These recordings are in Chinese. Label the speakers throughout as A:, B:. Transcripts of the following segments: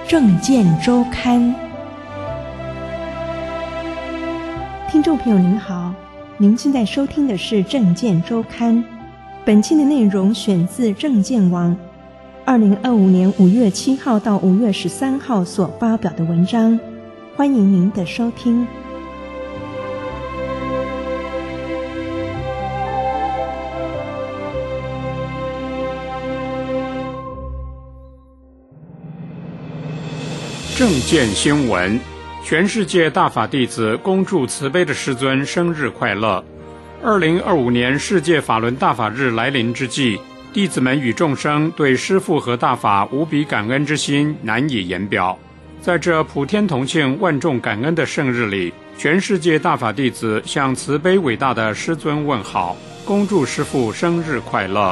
A: 政见周刊。听众朋友您好，您现在收听的是政见周刊。本期的内容选自政见网2025年5月7号到5月13号所发表的文章，欢迎您的收听。
B: 政见新闻：全世界大法弟子恭祝慈悲的师尊生日快乐。2025年世界法轮大法日来临之际，弟子们与众生对师父和大法无比感恩之心难以言表。在这普天同庆、万众感恩的圣日里，全世界大法弟子向慈悲伟大的师尊问好，恭祝师父生日快乐。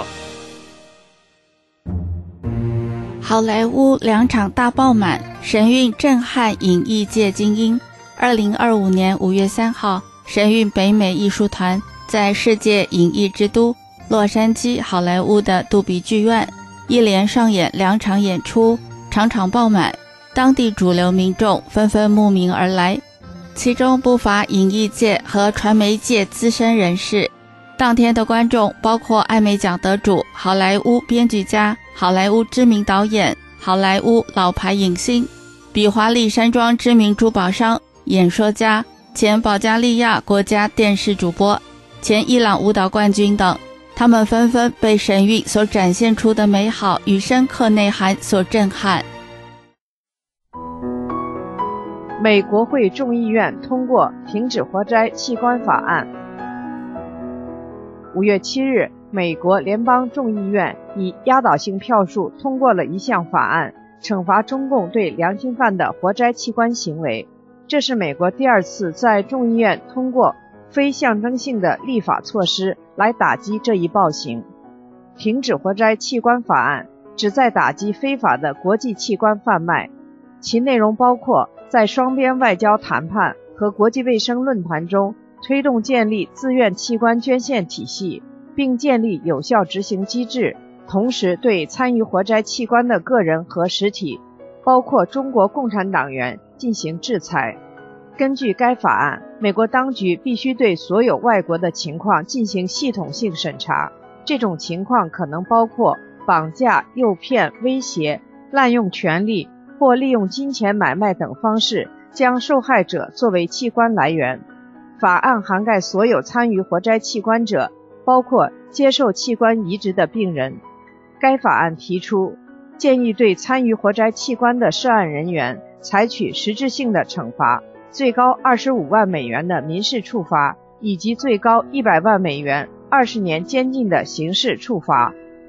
C: 好莱坞2场大爆满，神韵震撼影艺界精英。2025年5月3号，神韵北美艺术团在世界影艺之都洛杉矶好莱坞的杜比剧院一连上演2场演出，场场爆满，当地主流民众纷纷慕名而来，其中不乏影艺界和传媒界资深人士。当天的观众包括艾美奖得主、好莱坞编剧家、好莱坞知名导演、好莱坞老牌影星、比华利山庄知名珠宝商、演说家、前保加利亚国家电视主播、前伊朗舞蹈冠军等，他们纷纷被神韵所展现出的美好与深刻内涵所震撼。
D: 美国会众议院通过停止活摘器官法案。5月7日，美国联邦众议院以压倒性票数通过了一项法案，惩罚中共对良心犯的活摘器官行为。这是美国第2次在众议院通过非象征性的立法措施来打击这一暴行。停止活摘器官法案旨在打击非法的国际器官贩卖，其内容包括在双边外交谈判和国际卫生论坛中推动建立自愿器官捐献体系，并建立有效执行机制，同时对参与活摘器官的个人和实体，包括中国共产党员进行制裁。根据该法案，美国当局必须对所有外国的情况进行系统性审查，这种情况可能包括绑架、诱骗、威胁、滥用权力或利用金钱买卖等方式将受害者作为器官来源。法案涵盖所有参与活摘器官者，包括接受器官移植的病人。该法案提出，建议对参与活摘器官的涉案人员采取实质性的惩罚，最高25万美元的民事处罚，以及最高100万美元20年监禁的刑事处罚。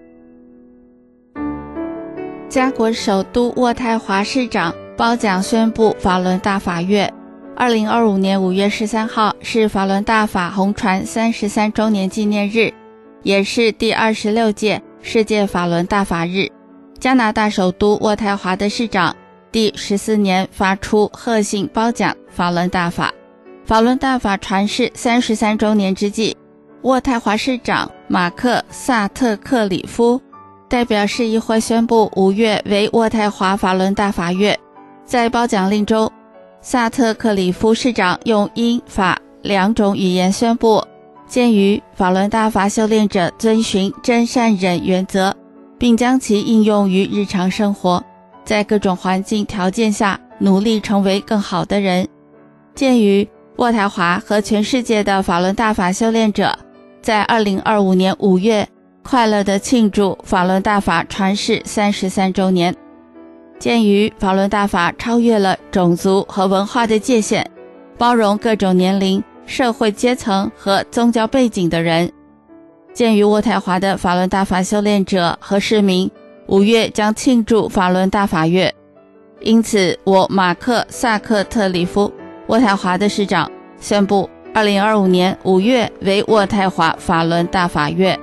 C: 加国首都渥太华市长褒奖宣布法轮大法月。2025年5月13号是法轮大法红传33周年纪念日，也是第26届世界法轮大法日。加拿大首都渥太华的市长第14年发出贺信褒奖法轮大法。法轮大法传世33周年之际，渥太华市长马克·萨特克里夫代表市议会宣布5月为渥太华法轮大法月。在褒奖令中，萨特克里夫市长用英法2种语言宣布，鉴于法轮大法修炼者遵循真善忍原则，并将其应用于日常生活，在各种环境条件下努力成为更好的人。鉴于渥太华和全世界的法轮大法修炼者在2025年5月快乐地庆祝法轮大法传世33周年。鉴于法轮大法超越了种族和文化的界限，包容各种年龄、社会阶层和宗教背景的人。鉴于渥太华的法轮大法修炼者和市民5月将庆祝法轮大法月，因此我马克·萨克特里夫，渥太华的市长宣布2025年5月为渥太华法轮大法月。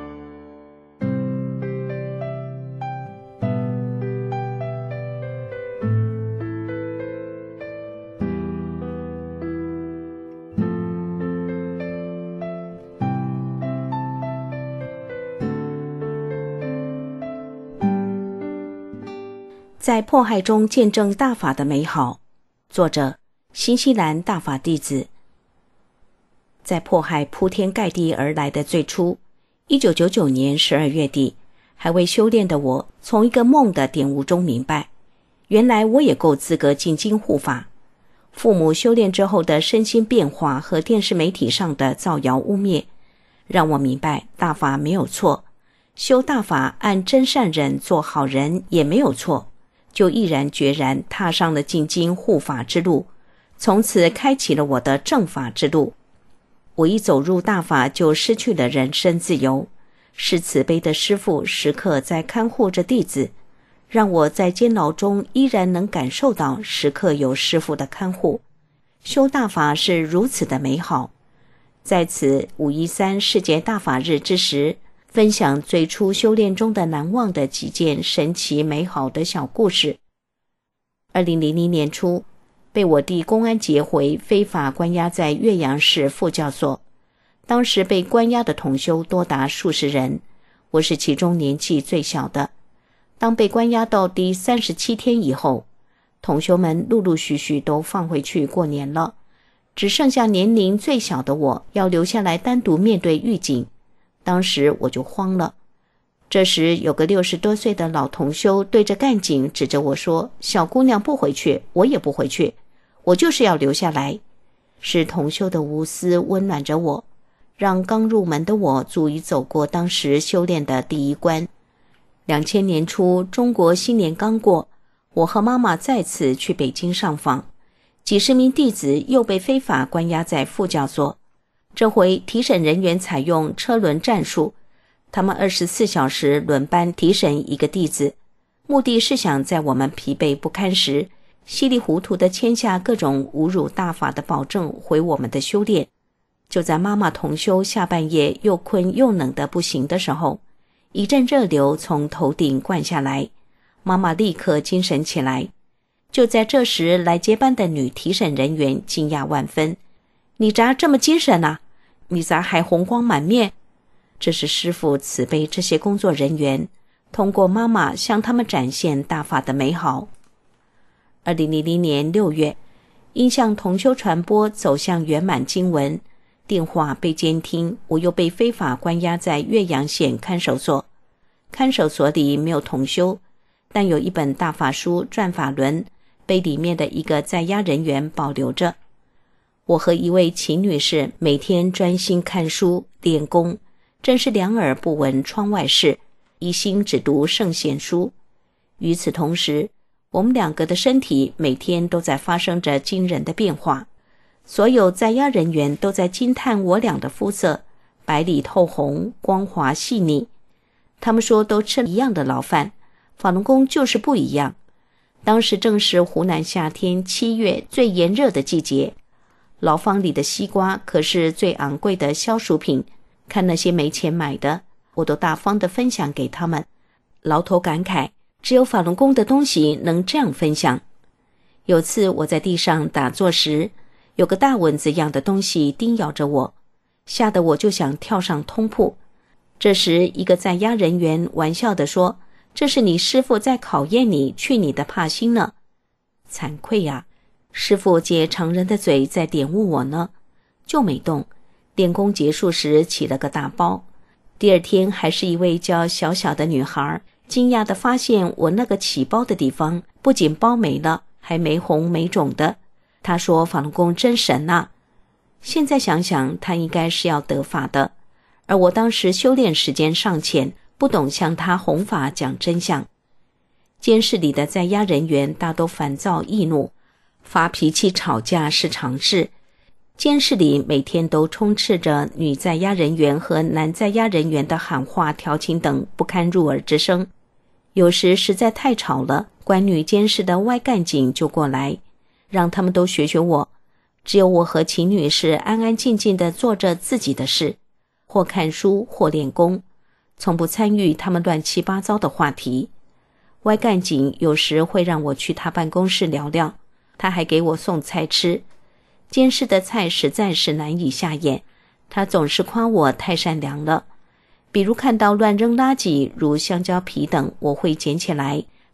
E: 在迫害中见证大法的美好。作者：新西兰大法弟子。在迫害铺天盖地而来的最初，1999年12月底，还未修炼的我从一个梦的点悟中明白，原来我也够资格进京护法。父母修炼之后的身心变化和电视媒体上的造谣污蔑，让我明白大法没有错，修大法按真善忍做好人也没有错，就毅然决然踏上了进京护法之路，从此开启了我的正法之路。我一走入大法就失去了人身自由，是慈悲的师父时刻在看护着弟子，让我在监牢中依然能感受到时刻有师父的看护。修大法是如此的美好。在此513世界大法日之时，分享最初修炼中的难忘的几件神奇美好的小故事。2000年初，被我弟公安劫回，非法关押在岳阳市副教所。当时被关押的同修多达数十人，我是其中年纪最小的。当被关押到第37天以后，同修们陆陆续续都放回去过年了，只剩下年龄最小的我要留下来单独面对狱警。当时我就慌了。这时有个60多岁的老同修对着干警指着我说：“小姑娘不回去，我也不回去，我就是要留下来。”是同修的无私温暖着我，让刚入门的我足以走过当时修炼的第一关。2000年初，中国新年刚过，我和妈妈再次去北京上访，几十名弟子又被非法关押在副教所。这回提审人员采用车轮战术，他们24小时轮班提审一个弟子，目的是想在我们疲惫不堪时，稀里糊涂地签下各种侮辱大法的保证，毁我们的修炼。就在妈妈同修下半夜又困又冷得不行的时候，一阵热流从头顶灌下来，妈妈立刻精神起来。就在这时，来接班的女提审人员惊讶万分：“你咋这么精神啊？你咋还红光满面？”这是师父慈悲这些工作人员，通过妈妈向他们展现大法的美好。2000年6月，因向同修传播走向圆满经文，电话被监听，我又被非法关押在岳阳县看守所。看守所里没有同修，但有一本大法书《转法轮》被里面的一个在押人员保留着。我和一位秦女士每天专心看书练功，真是两耳不闻窗外事，一心只读圣贤书。与此同时，我们两个的身体每天都在发生着惊人的变化，所有在押人员都在惊叹我俩的肤色白里透红，光滑细腻。他们说都吃了一样的牢饭，法轮功就是不一样。当时正是湖南夏天7月最炎热的季节，牢房里的西瓜可是最昂贵的消暑品，看那些没钱买的，我都大方地分享给他们。牢头感慨，只有法轮功的东西能这样分享。有次我在地上打坐时，有个大蚊子样的东西叮咬着我，吓得我就想跳上通铺。这时一个在押人员玩笑地说：“这是你师父在考验你，去你的怕心呢。”惭愧呀，师父借常人的嘴在点悟我呢，就没动。练功结束时起了个大包。第二天还是一位叫小小的女孩，惊讶地发现我那个起包的地方不仅包没了，还没红没肿的。她说法轮功真神啊。现在想想，她应该是要得法的，而我当时修炼时间尚浅，不懂向她弘法讲真相。监视里的在押人员大都烦躁易怒，发脾气吵架是常事。监视里每天都充斥着女在押人员和男在押人员的喊话调情等不堪入耳之声。有时实在太吵了，管女监视的外干警就过来，让他们都学学我。只有我和秦女士安安静静地做着自己的事，或看书或练功，从不参与他们乱七八糟的话题。外干警有时会让我去他办公室聊聊，他还给我送菜吃。监视的菜实在是难以下咽，他总是夸我太善良了。比如看到乱扔垃圾如香蕉皮等，我会捡起来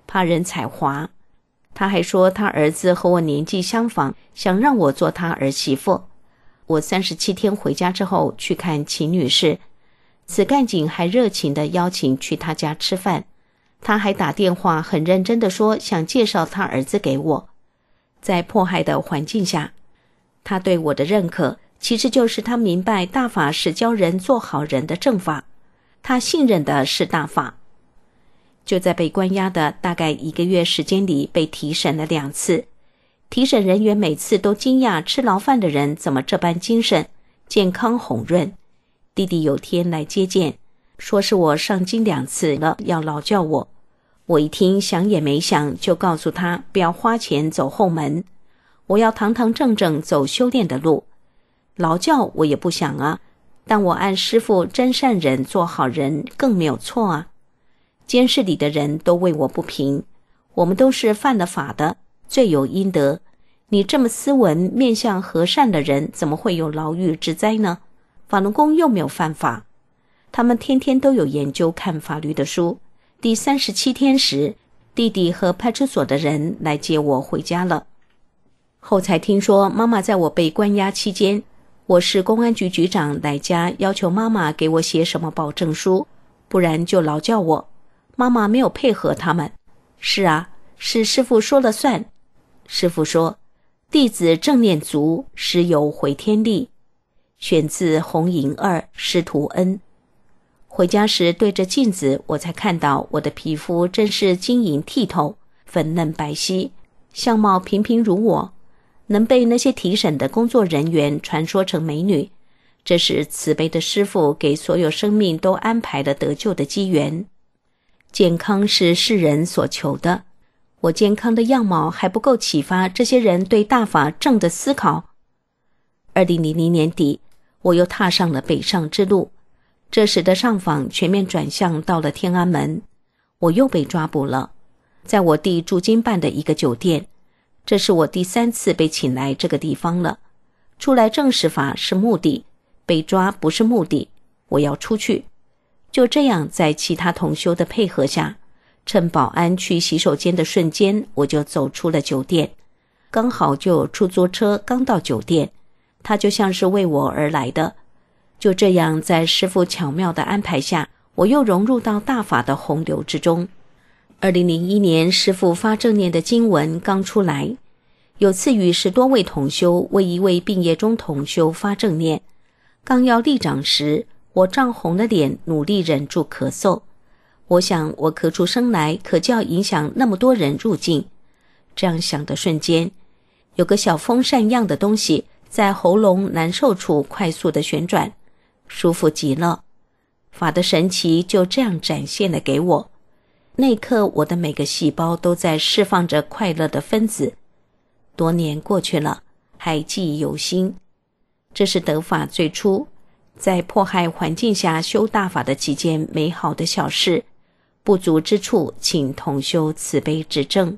E: 怕人踩滑。他还说他儿子和我年纪相仿，想让我做他儿媳妇。我37天回家之后去看秦女士，此干警还热情地邀请去他家吃饭，他还打电话很认真地说想介绍他儿子给我。在迫害的环境下，他对我的认可其实就是他明白大法是教人做好人的正法，他信任的是大法。就在被关押的大概1个月时间里，被提审了2次。提审人员每次都惊讶吃牢饭的人怎么这般精神，健康红润。弟弟有天来接见，说是我上京2次了，要劳教我。我一听想也没想，就告诉他不要花钱走后门，我要堂堂正正走修炼的路。劳教我也不想啊，但我按师父真善忍做好人更没有错啊。监视里的人都为我不平，我们都是犯了法的，罪有应得。你这么斯文面相和善的人，怎么会有牢狱之灾呢？法轮功又没有犯法。他们天天都有研究看法律的书。第37天时，弟弟和派出所的人来接我回家了。后才听说妈妈在我被关押期间，我市公安局局长来家要求妈妈给我写什么保证书，不然就劳教我。妈妈没有配合他们。是啊，是师父说了算。师父说，弟子正念足，实有回天力。选自红银2师徒恩。回家时对着镜子，我才看到我的皮肤真是晶莹剔透，粉嫩白皙，相貌平平如我，能被那些提审的工作人员传说成美女，这是慈悲的师父给所有生命都安排了得救的机缘。健康是世人所求的，我健康的样貌还不够启发这些人对大法正的思考。2000年底，我又踏上了北上之路，这时的上访全面转向到了天安门，我又被抓捕了，在我弟驻京办的一个酒店。这是我第3次被请来这个地方了。出来正视法是目的，被抓不是目的，我要出去。就这样，在其他同修的配合下，趁保安去洗手间的瞬间，我就走出了酒店。刚好就有出租车刚到酒店，他就像是为我而来的。就这样，在师父巧妙的安排下，我又融入到大法的洪流之中。2001年，师父发正念的经文刚出来，有次与10多位同修为一位病业中同修发正念，刚要立掌时，我涨红了脸，努力忍住咳嗽。我想我咳出声来，可就要影响那么多人入境。这样想的瞬间，有个小风扇样的东西在喉咙难受处快速的旋转，舒服极了。法的神奇就这样展现了给我。那一刻，我的每个细胞都在释放着快乐的分子。多年过去了，还记忆犹新。这是得法最初在迫害环境下修大法的期间美好的小事，不足之处请同修慈悲指正。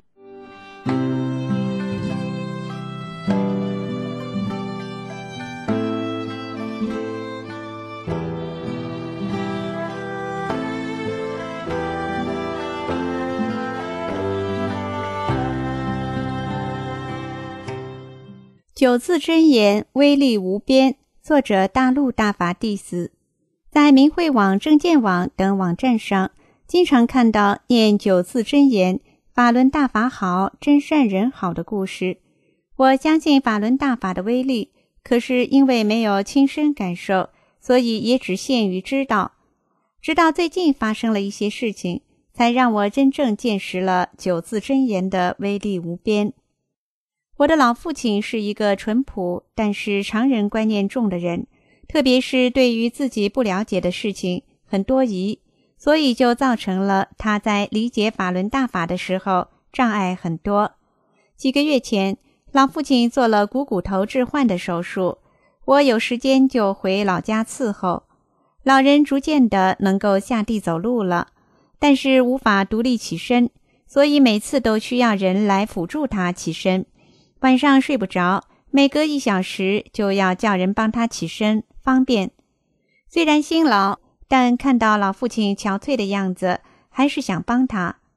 F: 九字真言威力无边，作者大陆大法弟子。在明慧网、正见网等网站上，经常看到念九字真言法轮大法好，真善人好的故事。我相信法轮大法的威力，可是因为没有亲身感受，所以也只限于知道。直到最近发生了一些事情，才让我真正见识了九字真言的威力无边。我的老父亲是一个淳朴但是常人观念重的人，特别是对于自己不了解的事情很多疑，所以就造成了他在理解法轮大法的时候障碍很多。几个月前，老父亲做了股头置换的手术，我有时间就回老家伺候。老人逐渐的能够下地走路了，但是无法独立起身，所以每次都需要人来辅助他起身。晚上睡不着，每隔1小时就要叫人帮他起身，方便。虽然辛劳，但看到老父亲憔悴的样子，还是想帮他。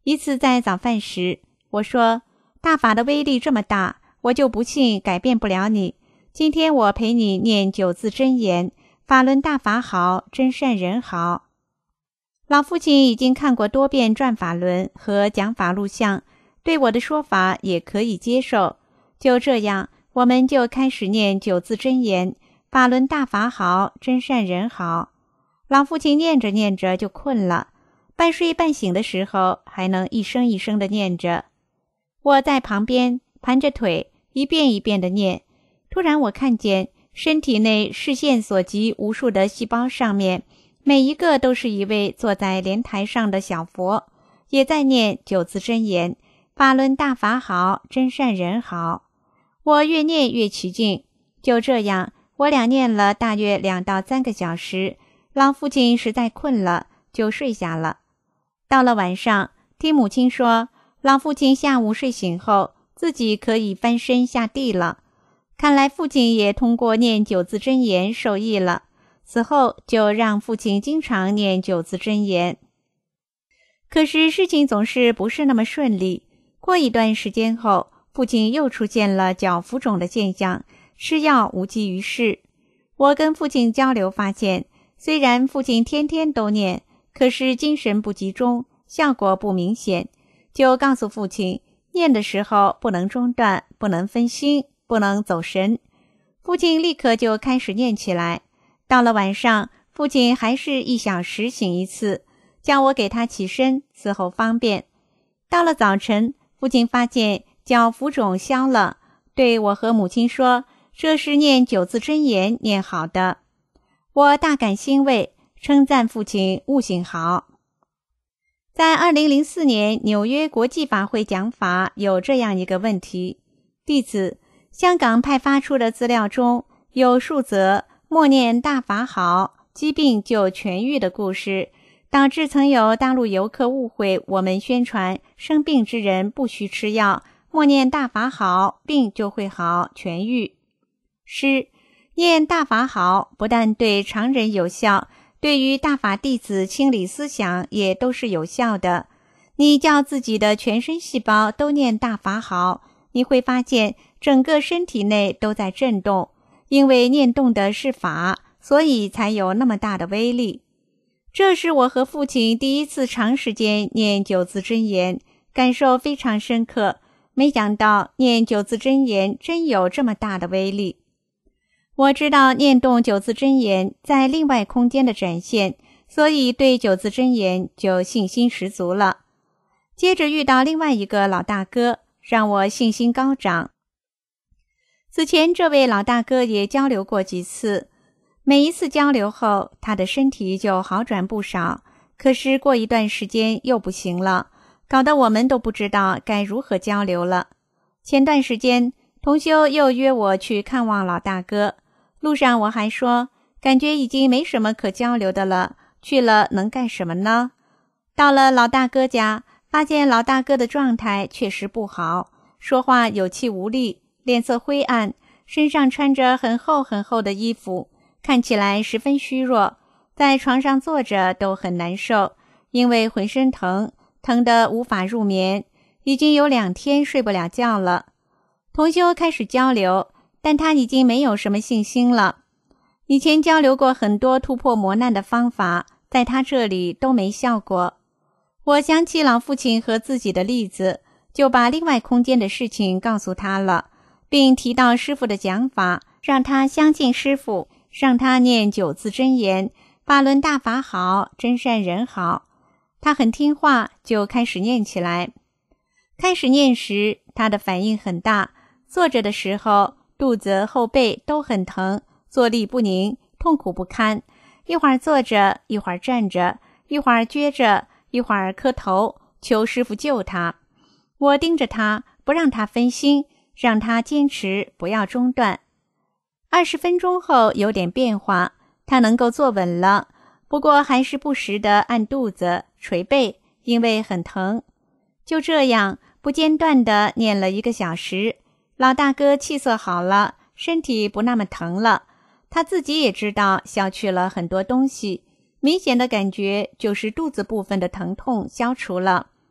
F: 一次在早饭时，我说，大法的威力这么大，我就不信改变不了你。今天我陪你念9字真言，法轮大法好，真善人好。老父亲已经看过多遍转法轮和讲法录像，对我的说法也可以接受。就这样，我们就开始念9字真言，法轮大法好，真善人好。老父亲念着念着就困了，半睡半醒的时候还能一声一声地念着。我在旁边盘着腿，一遍一遍地念。突然我看见身体内视线所及无数的细胞上面，每一个都是一位坐在莲台上的小佛，也在念9字真言，法轮大法好，真善人好。我越念越起劲。就这样，我俩念了大约2到3个小时，老父亲实在困了，就睡下了。到了晚上，听母亲说，老父亲下午睡醒后，自己可以翻身下地了。看来父亲也通过念9字真言受益了。此后就让父亲经常念9字真言。可是事情总是不是那么顺利。过一段时间后，父亲又出现了脚浮肿的现象，吃药无济于事。我跟父亲交流发现，虽然父亲天天都念，可是精神不集中，效果不明显。就告诉父亲，念的时候不能中断，不能分心，不能走神。父亲立刻就开始念起来。到了晚上，父亲还是1小时醒一次，叫我给他起身，伺候方便。到了早晨，父亲发现脚浮肿消了，对我和母亲说，这是念9字真言念好的。我大感欣慰，称赞父亲悟性好。在2004年纽约国际法会讲法有这样一个问题：弟子，香港派发出的资料中有数则默念大法好，疾病就痊愈的故事，导致曾有大陆游客误会我们宣传生病之人不需吃药，默念大法好，病就会好痊愈。诗念大法好不但对常人有效，对于大法弟子清理思想也都是有效的。你叫自己的全身细胞都念大法好，你会发现整个身体内都在震动，因为念动的是法，所以才有那么大的威力。这是我和父亲第一次长时间念9字真言，感受非常深刻。没想到念9字真言真有这么大的威力。我知道念动9字真言在另外空间的展现，所以对9字真言就信心十足了。接着遇到另外一个老大哥，让我信心高涨。此前这位老大哥也交流过几次，每一次交流后，他的身体就好转不少，可是过一段时间又不行了，搞得我们都不知道该如何交流了。前段时间，同修又约我去看望老大哥，路上我还说，感觉已经没什么可交流的了，去了能干什么呢？到了老大哥家，发现老大哥的状态确实不好，说话有气无力，脸色灰暗，身上穿着很厚很厚的衣服，看起来十分虚弱，在床上坐着都很难受，因为浑身疼，疼得无法入眠，已经有2天睡不了觉了。同修开始交流，但他已经没有什么信心了。以前交流过很多突破磨难的方法，在他这里都没效果。我想起老父亲和自己的例子，就把另外空间的事情告诉他了，并提到师父的讲法，让他相信师父，让他念9字真言，法轮大法好，真善人好。他很听话，就开始念起来。开始念时，他的反应很大，坐着的时候，肚子后背都很疼，坐立不宁，痛苦不堪，一会儿坐着，一会儿站着，一会儿撅着，一会儿磕头，求师父救他。我盯着他，不让他分心，让他坚持，不要中断。20分钟后有点变化，他能够坐稳了，不过还是不时地按肚子、捶背，因为很疼。就这样不间断地念了1个小时，老大哥气色好了，身体不那么疼了，他自己也知道消去了很多东西，明显的感觉就是肚子部分的疼痛消除了。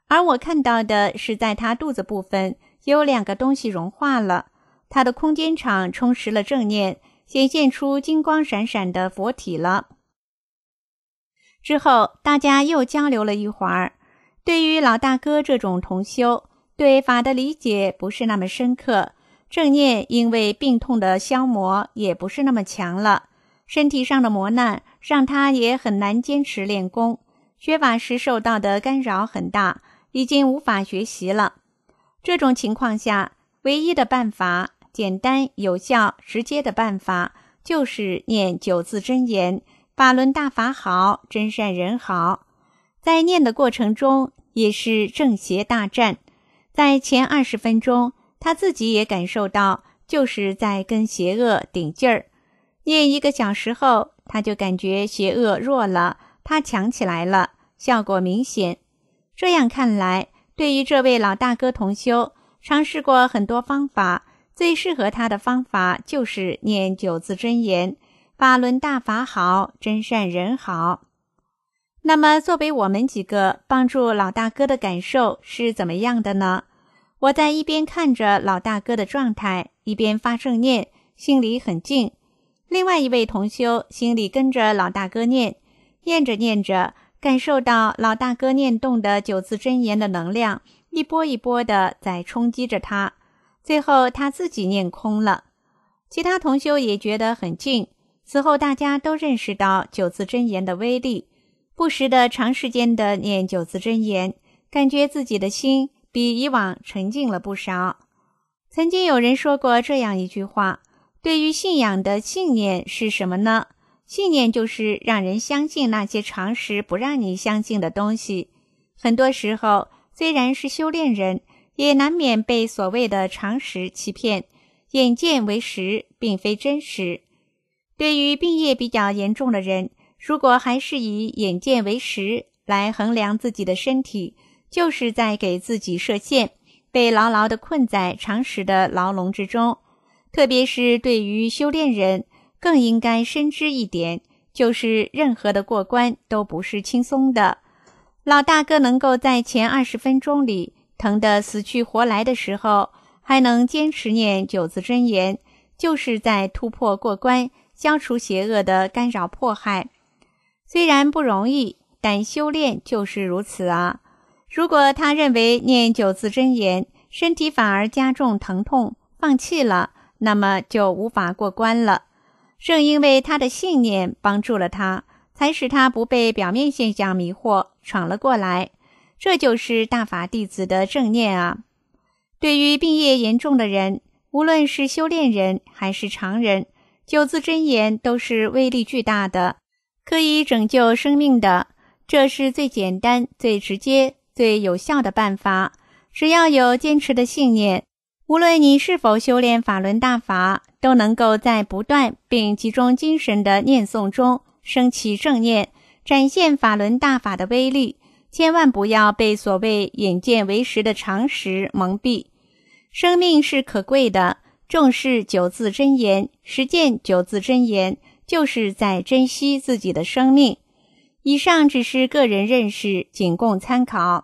F: 而我看到的是在他肚子部分有2个东西融化了，他的空间场充实了正念，显现出金光闪闪的佛体了。之后大家又交流了一会儿，对于老大哥这种同修，对法的理解不是那么深刻，正念因为病痛的消磨也不是那么强了，身体上的磨难让他也很难坚持练功，学法时受到的干扰很大，已经无法学习了。这种情况下，唯一的办法，简单有效直接的办法，就是念9字真言，法轮大法好，真善人好。在念的过程中也是正邪大战，在前20分钟他自己也感受到就是在跟邪恶顶劲儿，念1个小时后他就感觉邪恶弱了，他强起来了，效果明显。这样看来，对于这位老大哥同修，尝试过很多方法，最适合他的方法就是念9字真言，法轮大法好，真善人好。那么作为我们几个帮助老大哥的感受是怎么样的呢？我在一边看着老大哥的状态，一边发正念，心里很静。另外一位同修心里跟着老大哥念，念着念着，感受到老大哥念动的9字真言的能量一波一波的在冲击着他，最后他自己念空了。其他同修也觉得很静，此后大家都认识到9字真言的威力，不时的长时间的念9字真言，感觉自己的心比以往沉静了不少。曾经有人说过这样一句话，对于信仰的信念是什么呢？信念就是让人相信那些常识不让你相信的东西。很多时候，虽然是修炼人，也难免被所谓的常识欺骗，眼见为实，并非真实。对于病业比较严重的人，如果还是以眼见为实来衡量自己的身体，就是在给自己设限，被牢牢地困在常识的牢笼之中。特别是对于修炼人，更应该深知一点，就是任何的过关都不是轻松的。老大哥能够在前20分钟里疼得死去活来的时候，还能坚持念9字真言，就是在突破过关，消除邪恶的干扰迫害。虽然不容易，但修炼就是如此啊。如果他认为念9字真言，身体反而加重疼痛，放弃了，那么就无法过关了。正因为他的信念帮助了他，才使他不被表面现象迷惑，闯了过来。这就是大法弟子的正念啊。对于病业严重的人，无论是修炼人还是常人，9字真言都是威力巨大的，可以拯救生命的。这是最简单、最直接、最有效的办法。只要有坚持的信念，无论你是否修炼法轮大法，都能够在不断并集中精神的念诵中升起正念，展现法轮大法的威力。千万不要被所谓眼见为实的常识蒙蔽。生命是可贵的，重视9字真言，实践9字真言，就是在珍惜自己的生命。以上只是个人认识，仅供参考。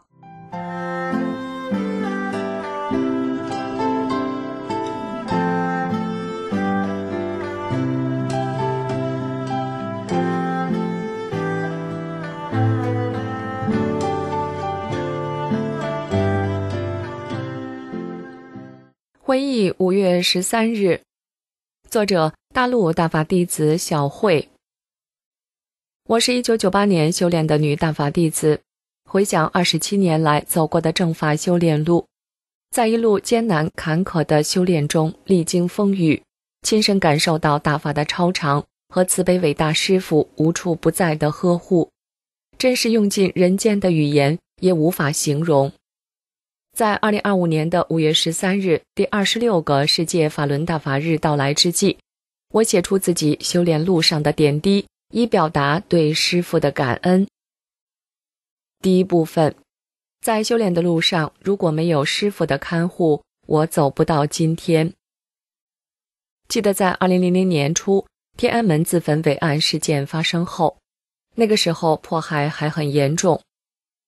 G: 回忆5月13日，作者大陆大法弟子小慧。我是1998年修炼的女大法弟子，回想27年来走过的正法修炼路，在一路艰难坎坷的修炼中历经风雨，亲身感受到大法的超常和慈悲伟大师父无处不在的呵护，真是用尽人间的语言也无法形容。在2025年的5月13日，第26个世界法轮大法日到来之际，我写出自己修炼路上的点滴，以表达对师父的感恩。第一部分，在修炼的路上，如果没有师父的看护，我走不到今天。记得在2000年初，天安门自焚伟案事件发生后，那个时候迫害还很严重，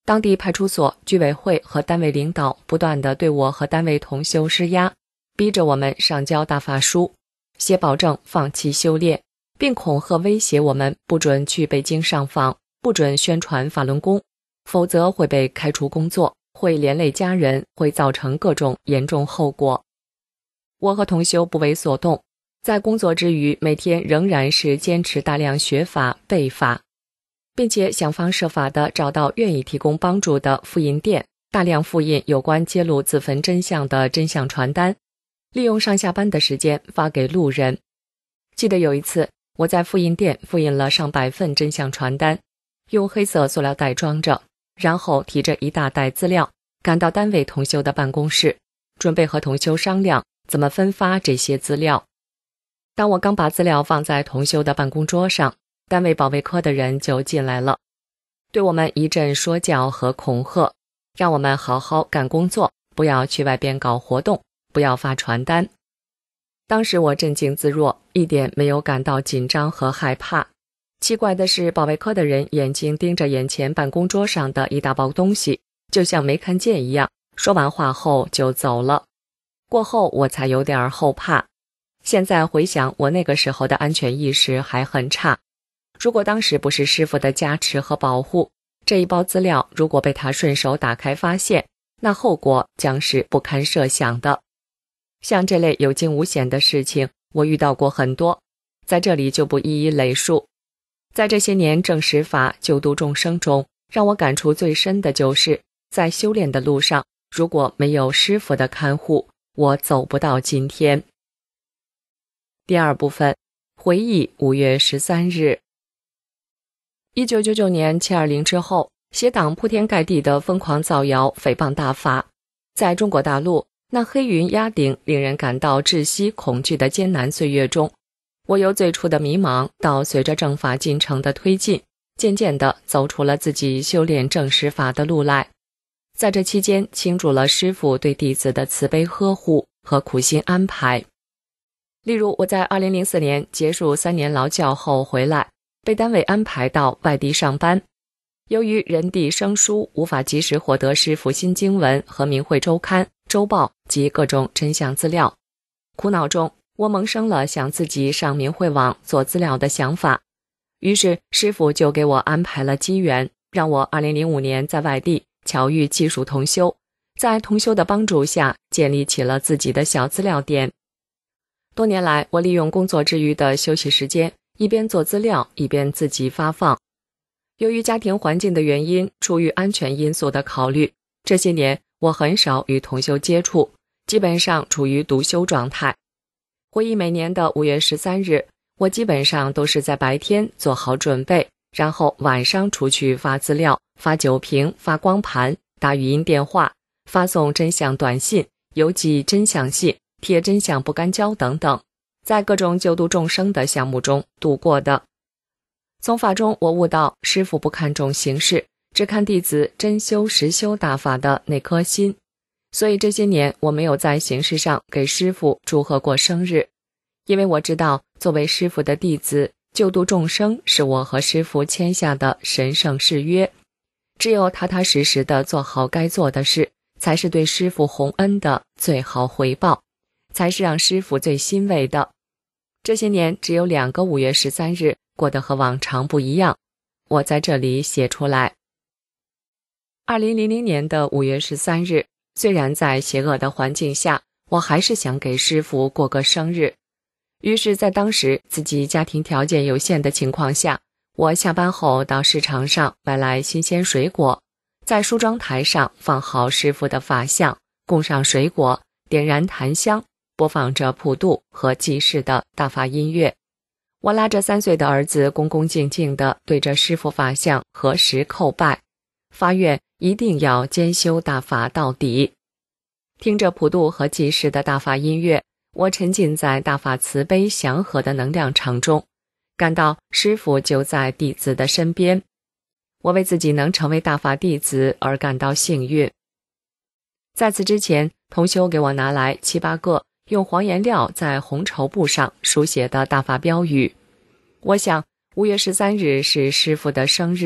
G: 当地派出所、居委会和单位领导不断地对我和单位同修施压，逼着我们上交大法书，写保证放弃修炼，并恐吓威胁我们不准去北京上访，不准宣传法轮功，否则会被开除工作，会连累家人，会造成各种严重后果。我和同修不为所动，在工作之余，每天仍然是坚持大量学法、背法，并且想方设法地找到愿意提供帮助的复印店，大量复印有关揭露自焚真相的真相传单，利用上下班的时间发给路人。记得有一次，我在复印店复印了上百份真相传单，用黑色塑料袋装着，然后提着一大袋资料赶到单位同修的办公室，准备和同修商量怎么分发这些资料。当我刚把资料放在同修的办公桌上，单位保卫科的人就进来了，对我们一阵说教和恐吓，让我们好好干工作，不要去外边搞活动，不要发传单。当时我镇静自若，一点没有感到紧张和害怕。奇怪的是，保卫科的人眼睛盯着眼前办公桌上的一大包东西，就像没看见一样，说完话后就走了。过后我才有点后怕。现在回想，我那个时候的安全意识还很差。如果当时不是师父的加持和保护，这一包资料如果被他顺手打开发现，那后果将是不堪设想的。像这类有惊无险的事情，我遇到过很多，在这里就不一一累述。在这些年证实法、救度众生中，让我感触最深的就是，在修炼的路上，如果没有师父的看护，我走不到今天。第二部分，回忆5月13日。1999年720之后，邪党铺天盖地的疯狂造谣、诽谤大法。在中国大陆，那黑云压顶、令人感到窒息、恐惧的艰难岁月中，我由最初的迷茫到随着正法进程的推进，渐渐地走出了自己修炼正实法的路来。在这期间，倾注了师父对弟子的慈悲呵护和苦心安排。例如，我在2004年结束3年劳教后回来，被单位安排到外地上班。由于人地生疏，无法及时获得师父新经文和明慧周刊、周报及各种真相资料。苦恼中，我萌生了想自己上明慧网做资料的想法。于是师父就给我安排了机缘，让我2005年在外地巧遇技术同修，在同修的帮助下建立起了自己的小资料点。多年来，我利用工作之余的休息时间，一边做资料，一边自己发放。由于家庭环境的原因，出于安全因素的考虑，这些年我很少与同修接触，基本上处于独修状态。回忆每年的5月13日，我基本上都是在白天做好准备，然后晚上出去发资料、发酒瓶、发光盘、打语音电话、发送真相短信、邮寄真相信、贴真相不干胶等等，在各种救度众生的项目中度过的。从法中我悟到，师父不看重形式，只看弟子真修实修大法的那颗心。所以这些年我没有在形式上给师父祝贺过生日，因为我知道作为师父的弟子，救度众生是我和师父签下的神圣誓约。只有踏踏实实地做好该做的事，才是对师父洪恩的最好回报，才是让师父最欣慰的。这些年只有2个5月13日过得和往常不一样，我在这里写出来。2000年的5月13日，虽然在邪恶的环境下，我还是想给师父过个生日。于是在当时自己家庭条件有限的情况下，我下班后到市场上买来新鲜水果，在梳妆台上放好师父的法像，供上水果，点燃檀香，播放着普渡和济世的大法音乐。我拉着3岁的儿子恭恭敬敬地对着师父法像合十叩拜，发愿一定要兼修大法到底。听着普渡和济世的大法音乐，我沉浸在大法慈悲祥和的能量场中，感到师父就在弟子的身边。我为自己能成为大法弟子而感到幸运。在此之前，同修给我拿来7、8个用黄颜料在红绸布上书写的大法标语。我想5月13日是师父的生日，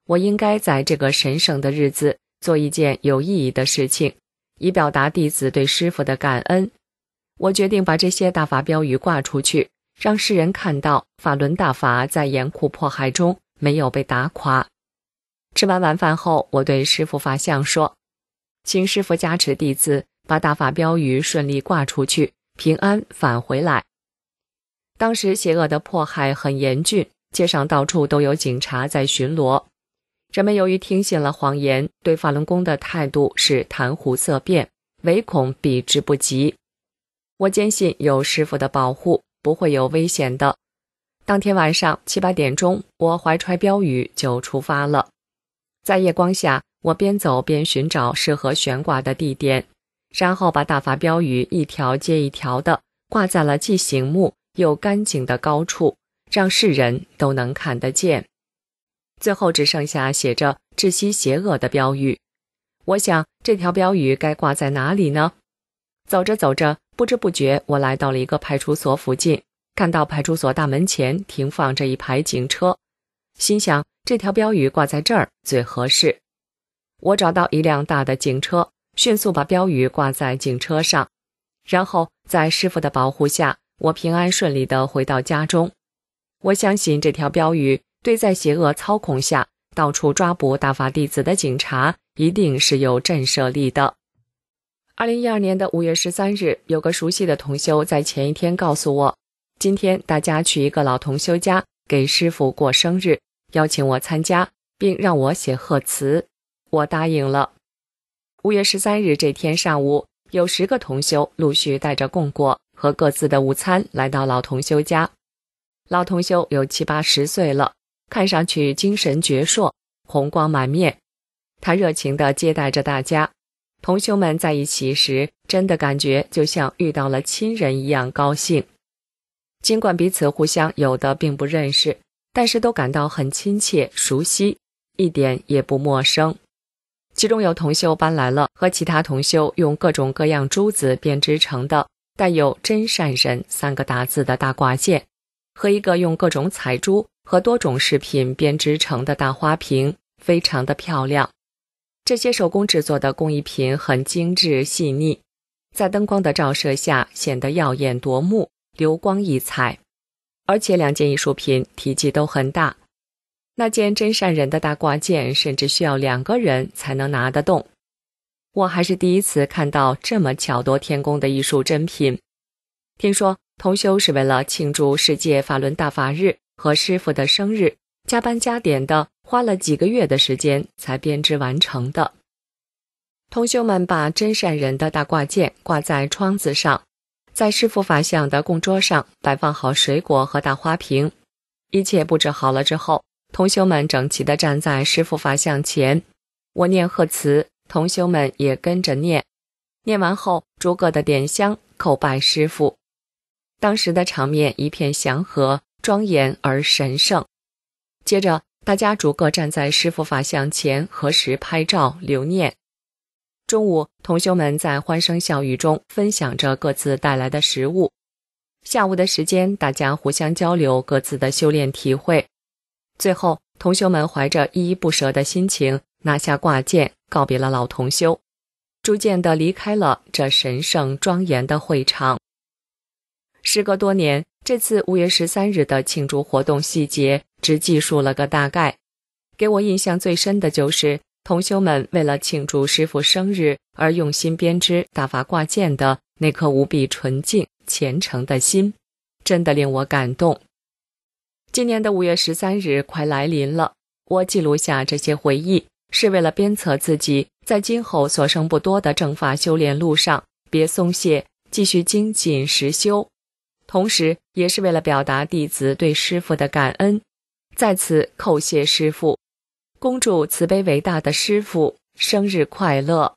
G: 我应该在这个神圣的日子做一件有意义的事情，以表达弟子对师父的感恩。我决定把这些大法标语挂出去，让世人看到法轮大法在严酷迫害中没有被打垮。吃完晚饭后，我对师父法相说，请师父加持弟子把大法标语顺利挂出去，平安返回来。当时邪恶的迫害很严峻，街上到处都有警察在巡逻。人们由于听信了谎言，对法轮功的态度是谈虎色变，唯恐避之不及。我坚信有师父的保护，不会有危险的。当天晚上7、8点钟，我怀揣标语就出发了。在夜光下，我边走边寻找适合悬挂的地点，然后把大法标语一条接一条地挂在了既醒目又干净的高处，让世人都能看得见。最后只剩下写着窒息邪恶的标语。我想这条标语该挂在哪里呢？走着走着，不知不觉我来到了一个派出所附近，看到派出所大门前停放着一排警车，心想这条标语挂在这儿最合适。我找到一辆大的警车，迅速把标语挂在警车上，然后在师父的保护下，我平安顺利地回到家中。我相信这条标语对在邪恶操控下到处抓捕大法弟子的警察一定是有震慑力的。2012年5月13日，有个熟悉的同修在前一天告诉我，今天大家去一个老同修家给师父过生日，邀请我参加，并让我写贺词。我答应了。5月13日这天上午，有10个同修陆续带着供果和各自的午餐来到老同修家。老同修有70、80岁了，看上去精神矍铄，红光满面。他热情地接待着大家。同修们在一起时，真的感觉就像遇到了亲人一样高兴。尽管彼此互相有的并不认识，但是都感到很亲切熟悉，一点也不陌生。其中有同修搬来了和其他同修用各种各样珠子编织成的带有真善人3个大字的大挂件，和一个用各种彩珠和多种饰品编织成的大花瓶，非常的漂亮。这些手工制作的工艺品很精致细腻，在灯光的照射下显得耀眼夺目，流光溢彩。而且2件艺术品体积都很大，那件真善人的大挂件甚至需要2个人才能拿得动。我还是第一次看到这么巧夺天工的艺术珍品。听说同修是为了庆祝世界法轮大法日和师父的生日，加班加点的花了几个月的时间才编织完成的。同修们把真善人的大挂件挂在窗子上，在师父法像的供桌上摆放好水果和大花瓶。一切布置好了之后，同修们整齐地站在师父法像前，我念贺词，同修们也跟着念。念完后，逐个的点香叩拜师父。当时的场面一片祥和，庄严而神圣。接着大家逐个站在师父法像前合十拍照留念。中午，同修们在欢声笑语中分享着各自带来的食物。下午的时间，大家互相交流各自的修炼体会。最后，同修们怀着依依不舍的心情，拿下挂件，告别了老同修，逐渐地离开了这神圣庄严的会场。时隔多年，这次5月13日的庆祝活动细节只记述了个大概。给我印象最深的就是同修们为了庆祝师父生日而用心编织大法挂件的那颗无比纯净虔诚的心，真的令我感动。今年的5月13日快来临了，我记录下这些回忆，是为了鞭策自己在今后所剩不多的正法修炼路上别松懈，继续精进实修，同时也是为了表达弟子对师父的感恩，在此叩谢师父，恭祝慈悲伟大的师父生日快乐。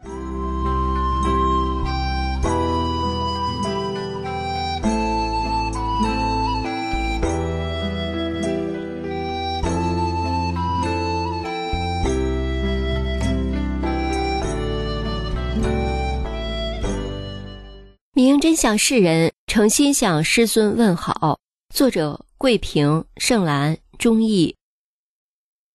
H: 明真向世人，诚心向师尊问好。作者：桂平、盛兰、钟毅。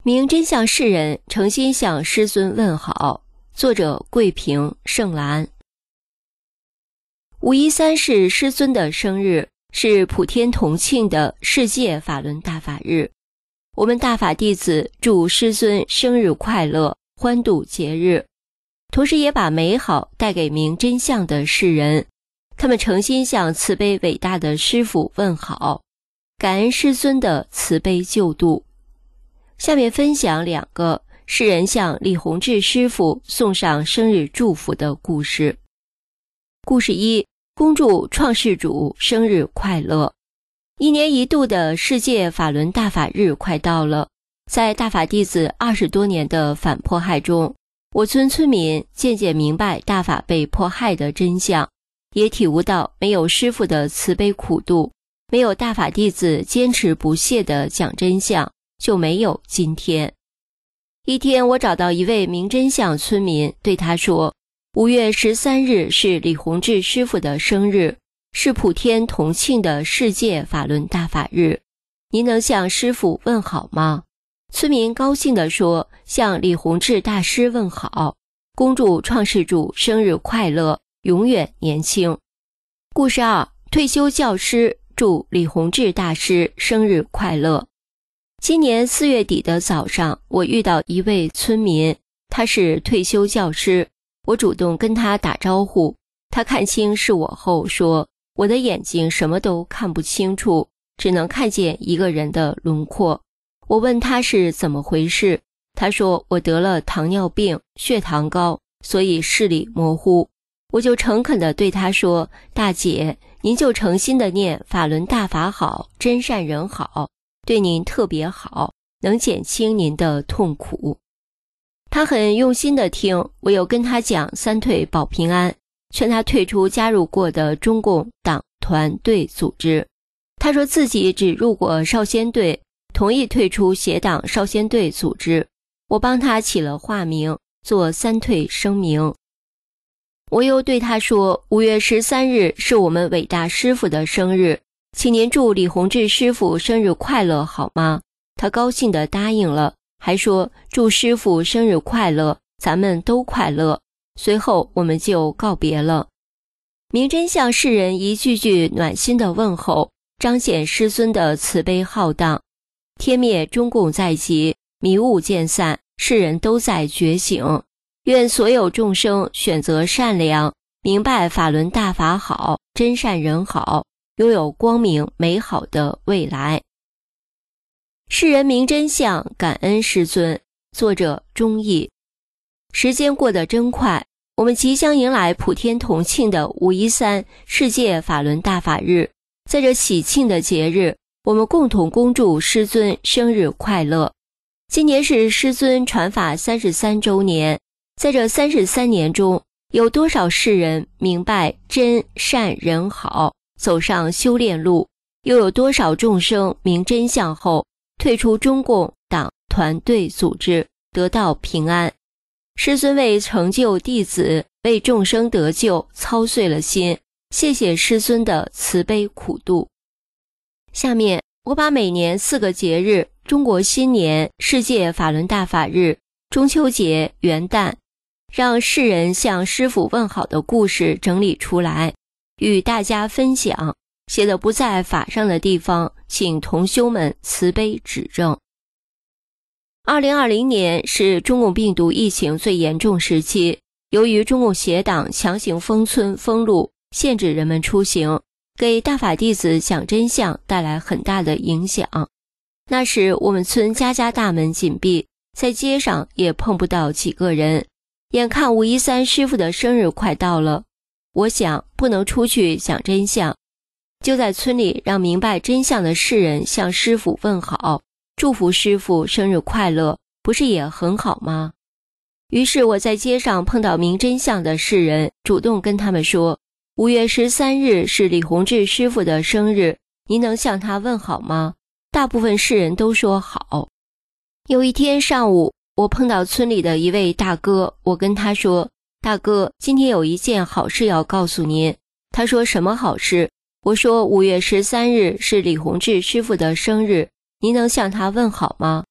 H: 明真相世人诚心向师尊问好。作者桂平、盛兰。513是师尊的生日，是普天同庆的世界法轮大法日。我们大法弟子祝师尊生日快乐，欢度节日，同时也把美好带给明真相的世人。他们诚心向慈悲伟大的师父问好，感恩师尊的慈悲救度。下面分享2个世人向李洪志师父送上生日祝福的故事。故事1，恭祝创世主生日快乐。1年1度的世界法轮大法日快到了，在大法弟子20多年的反迫害中，我村村民渐渐明白大法被迫害的真相，也体悟到没有师父的慈悲苦度，没有大法弟子坚持不懈地讲真相，就没有今天。一天，我找到一位明真相村民，对他说，5月13日是李洪志师父的生日，是普天同庆的世界法轮大法日，您能向师父问好吗？村民高兴地说，向李洪志大师问好，恭祝创世主生日快乐，永远年轻。故事2，退休教师祝李洪志大师生日快乐。今年4月底的早上，我遇到一位村民，他是退休教师，我主动跟他打招呼，他看清是我后说，我的眼睛什么都看不清楚，只能看见一个人的轮廓。我问他是怎么回事，他说我得了糖尿病，血糖高，所以视力模糊。我就诚恳地对他说，大姐，您就诚心地念法轮大法好，真善人好，对您特别好，能减轻您的痛苦。他很用心地听，我又跟他讲3退保平安，劝他退出加入过的中共党团队组织。他说自己只入过少先队，同意退出协党少先队组织。我帮他起了化名，做3退声明。我又对他说，5月13日是我们伟大师父的生日，请您祝李洪志师父生日快乐好吗？他高兴地答应了，还说祝师父生日快乐，咱们都快乐。随后我们就告别了。明真相世人一句句暖心的问候，彰显师尊的慈悲浩荡。天灭中共在即，迷雾渐散，世人都在觉醒。愿所有众生选择善良，明白法轮大法好，真善人好，拥有光明美好的未来。世人明真相，感恩师尊。作者钟毅。时间过得真快，我们即将迎来普天同庆的513世界法轮大法日。在这喜庆的节日，我们共同恭祝师尊生日快乐。今年是师尊传法33周年，在这33年中，有多少世人明白真善人好，走上修炼路，又有多少众生明真相后退出中共党团队组织，得到平安。师尊为成就弟子，为众生得救操碎了心，谢谢师尊的慈悲苦度。下面我把每年4个节日，中国新年、世界法轮大法日、中秋节、元旦，让世人向师父问好的故事整理出来，与大家分享。写的不在法上的地方，请同修们慈悲指正。2020年是中共病毒疫情最严重时期，由于中共邪党强行封村封路，限制人们出行，给大法弟子讲真相带来很大的影响。那时我们村家家大门紧闭，在街上也碰不到几个人。眼看513师父的生日快到了，我想不能出去讲真相，就在村里让明白真相的世人向师父问好，祝福师父生日快乐，不是也很好吗？于是我在街上碰到明真相的世人，主动跟他们说，5月13日是李洪志师父的生日，您能向他问好吗？大部分世人都说好。有一天上午，我碰到村里的一位大哥，我跟他说，大哥，今天有一件好事要告诉您。他说什么好事？我说5月13日是李洪志师父的生日，您能向他问好吗？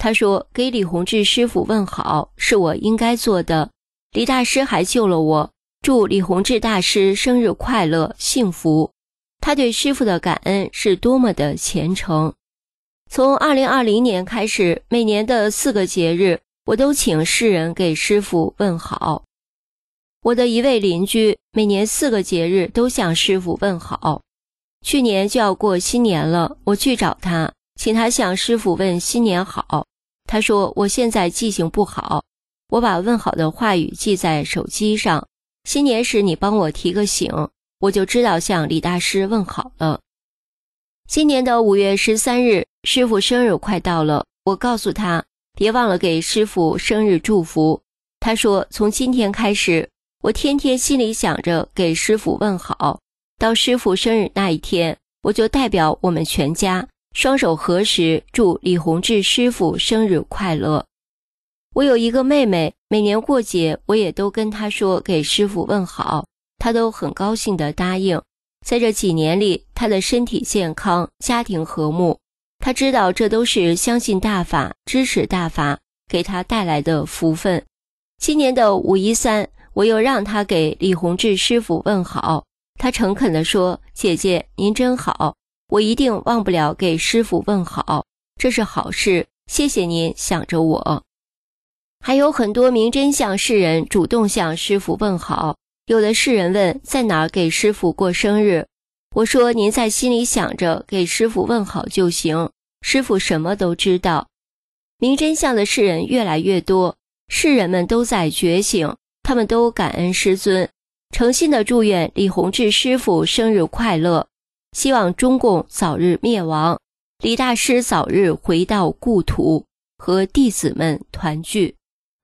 H: 他说给李洪志师傅问好是我应该做的，李大师还救了我，祝李洪志大师生日快乐幸福。他对师傅的感恩是多么的虔诚。从2020年开始，每年的4个节日我都请世人给师傅问好。我的一位邻居每年4个节日都向师傅问好。去年就要过新年了，我去找他，请他向师傅问新年好。他说我现在记性不好，我把问好的话语记在手机上，新年时你帮我提个醒，我就知道向李大师问好了。今年的5月13日，师傅生日快到了，我告诉他别忘了给师傅生日祝福。他说从今天开始，我天天心里想着给师傅问好，到师傅生日那一天，我就代表我们全家双手合十，祝李洪志师傅生日快乐。我有一个妹妹，每年过节我也都跟她说给师傅问好，她都很高兴地答应。在这几年里，她的身体健康，家庭和睦，她知道这都是相信大法、支持大法给她带来的福分。今年的513，我又让她给李洪志师傅问好，她诚恳地说，姐姐您真好，我一定忘不了给师傅问好，这是好事，谢谢您想着我。还有很多明真相世人主动向师傅问好，有的世人问在哪儿给师傅过生日，我说您在心里想着给师傅问好就行，师傅什么都知道。明真相的世人越来越多，世人们都在觉醒，他们都感恩师尊，诚心的祝愿李洪志师傅生日快乐，希望中共早日灭亡，李大师早日回到故土，和弟子们团聚。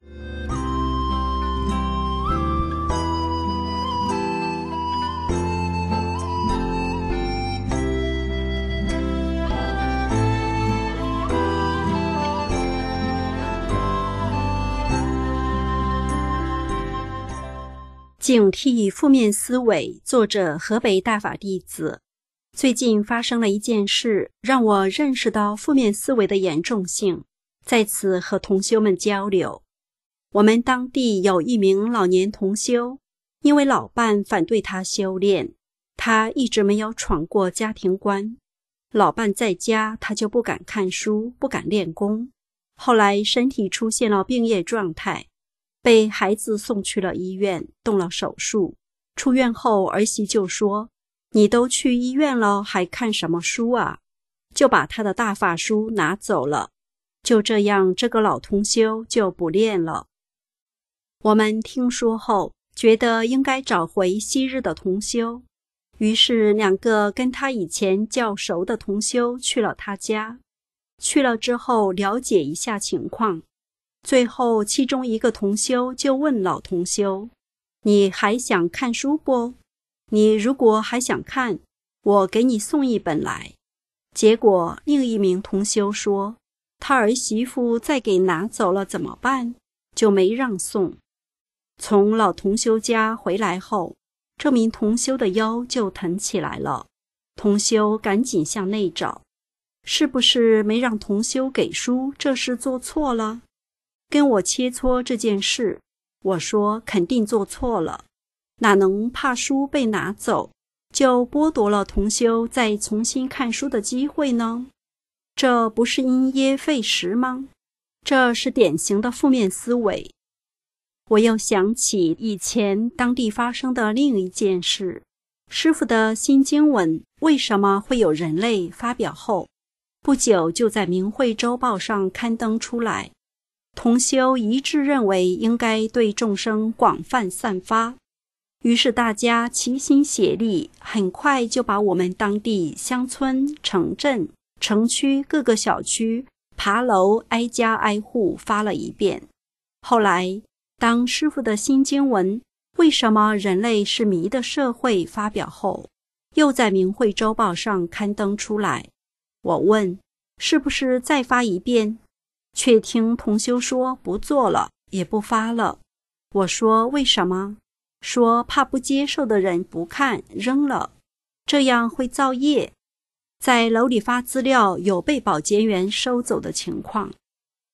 I: 警惕负面思维，作者河北大法弟子。最近发生了一件事，让我认识到负面思维的严重性，在此和同修们交流。我们当地有一名老年同修，因为老伴反对他修炼，他一直没有闯过家庭关。老伴在家，他就不敢看书，不敢练功。后来身体出现了病业状态，被孩子送去了医院，动了手术。出院后，儿媳就说，你都去医院了，还看什么书啊？就把他的大法书拿走了。就这样，这个老同修就不练了。我们听说后，觉得应该找回昔日的同修，于是2个跟他以前较熟的同修去了他家。去了之后了解一下情况，最后其中一个同修就问老同修，你还想看书不？你如果还想看，我给你送一本来。结果另一名同修说，他儿媳妇再给拿走了怎么办？就没让送。从老同修家回来后，这名同修的腰就疼起来了。同修赶紧向内找，是不是没让同修给书，这事做错了？跟我切磋这件事，我说肯定做错了，哪能怕书被拿走，就剥夺了同修再重新看书的机会呢？这不是因噎废食吗？这是典型的负面思维。我又想起以前当地发生的另一件事，师父的新经文为什么会有人类发表后，不久就在明慧周报上刊登出来。同修一致认为应该对众生广泛散发，于是大家齐心协力，很快就把我们当地乡村、城镇、城区各个小区爬楼挨家挨户发了一遍。后来当师父的新经文为什么人类是迷的社会发表后，又在明慧周报上刊登出来。我问是不是再发一遍，却听同修说不做了，也不发了。我说为什么？说怕不接受的人不看，扔了，这样会造业。在楼里发资料有被保洁员收走的情况。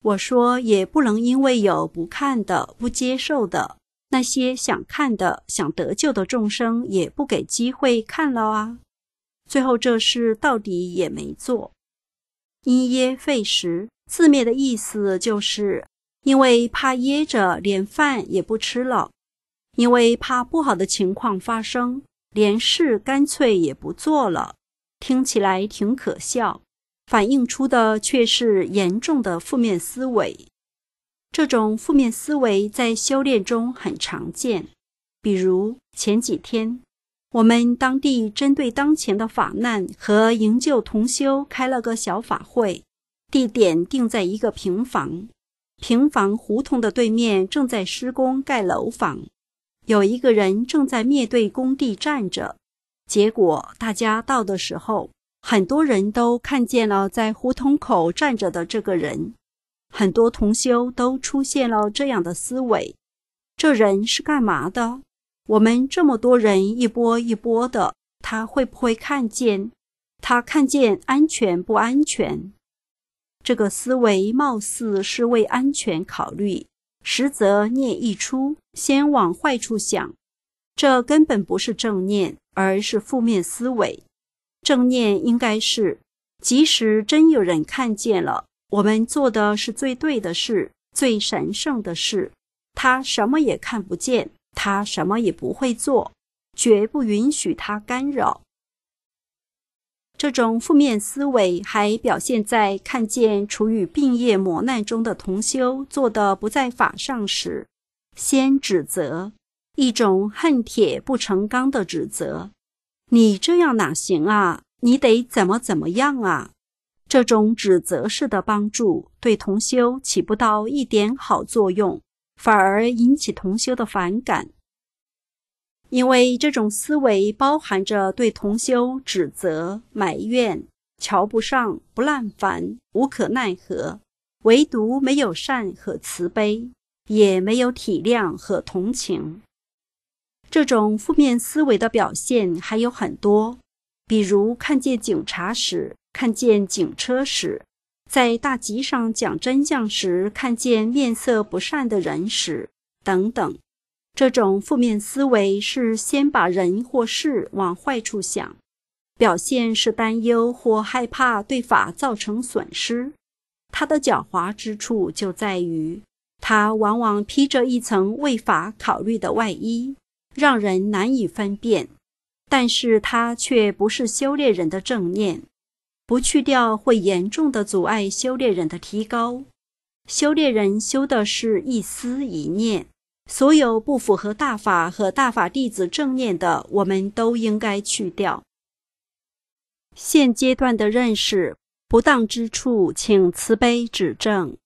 I: 我说也不能因为有不看的、不接受的，那些想看的、想得救的众生也不给机会看了啊。最后这事到底也没做。因噎废食，字面的意思就是因为怕噎着，连饭也不吃了；因为怕不好的情况发生，连事干脆也不做了。听起来挺可笑，反映出的却是严重的负面思维。这种负面思维在修炼中很常见，比如前几天，我们当地针对当前的法难和营救同修开了个小法会，地点定在一个平房。平房胡同的对面正在施工盖楼房，有一个人正在面对工地站着。结果大家到的时候，很多人都看见了在胡同口站着的这个人。很多同修都出现了这样的思维：这人是干嘛的？我们这么多人一波一波的，他会不会看见？他看见安全不安全？这个思维貌似是为安全考虑，实则念一出，先往坏处想。这根本不是正念，而是负面思维。正念应该是，即使真有人看见了，我们做的是最对的事，最神圣的事，他什么也看不见，他什么也不会做，绝不允许他干扰。这种负面思维还表现在看见处于病业磨难中的同修做得不在法上时，先指责，一种恨铁不成钢的指责。你这样哪行啊？你得怎么样啊？这种指责式的帮助对同修起不到一点好作用，反而引起同修的反感。因为这种思维包含着对同修指责、埋怨、瞧不上、不耐烦、无可奈何，唯独没有善和慈悲，也没有体谅和同情。这种负面思维的表现还有很多，比如看见警察时，看见警车时，在大集上讲真相时，看见面色不善的人时，等等。这种负面思维是先把人或事往坏处想，表现是担忧或害怕对法造成损失。它的狡猾之处就在于，它往往披着一层为法考虑的外衣，让人难以分辨，但是它却不是修炼人的正念，不去掉会严重的阻碍修炼人的提高。修炼人修的是一思一念，所有不符合大法和大法弟子正念的，我们都应该去掉。现阶段的认识不当之处，请慈悲指正。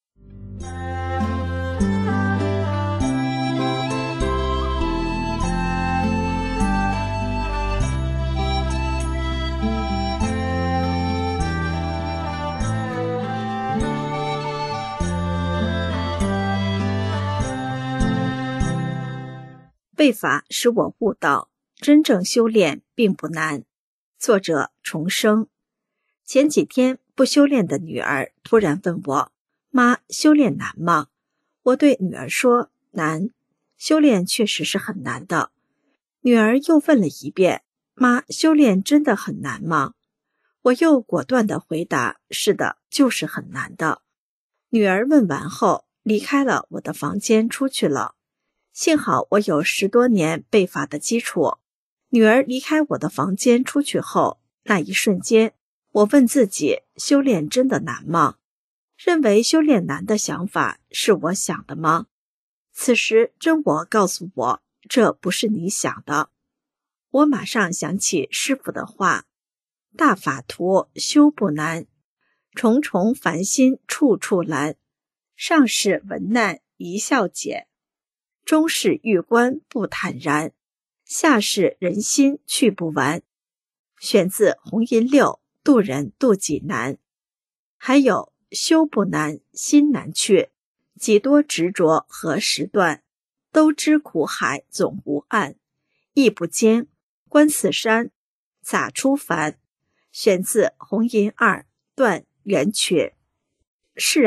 E: 背法使我悟道，真正修炼并不难。作者重生。前几天不修炼的女儿突然问我：妈，修炼难吗？我对女儿说：难，修炼确实是很难的。女儿又问了一遍：妈，修炼真的很难吗？我又果断地回答：是的，就是很难的。女儿问完后离开了我的房间出去了。幸好我有10多年背法的基础。女儿离开我的房间出去后，那一瞬间，我问自己：修炼真的难吗？认为修炼难的想法是我想的吗？此时真我告诉我，这不是你想的。我马上想起师父的话：大法图修不难，重重烦心处处拦，上士闻难一笑解，中士欲观不坦然，下士人心去不完。选自弘音六，渡人渡己难。还有修不难，心难去，几多执着和时断，都知苦海总无岸，亦不坚，观四山，洒出凡。选自弘音二，断圆缺。是啊，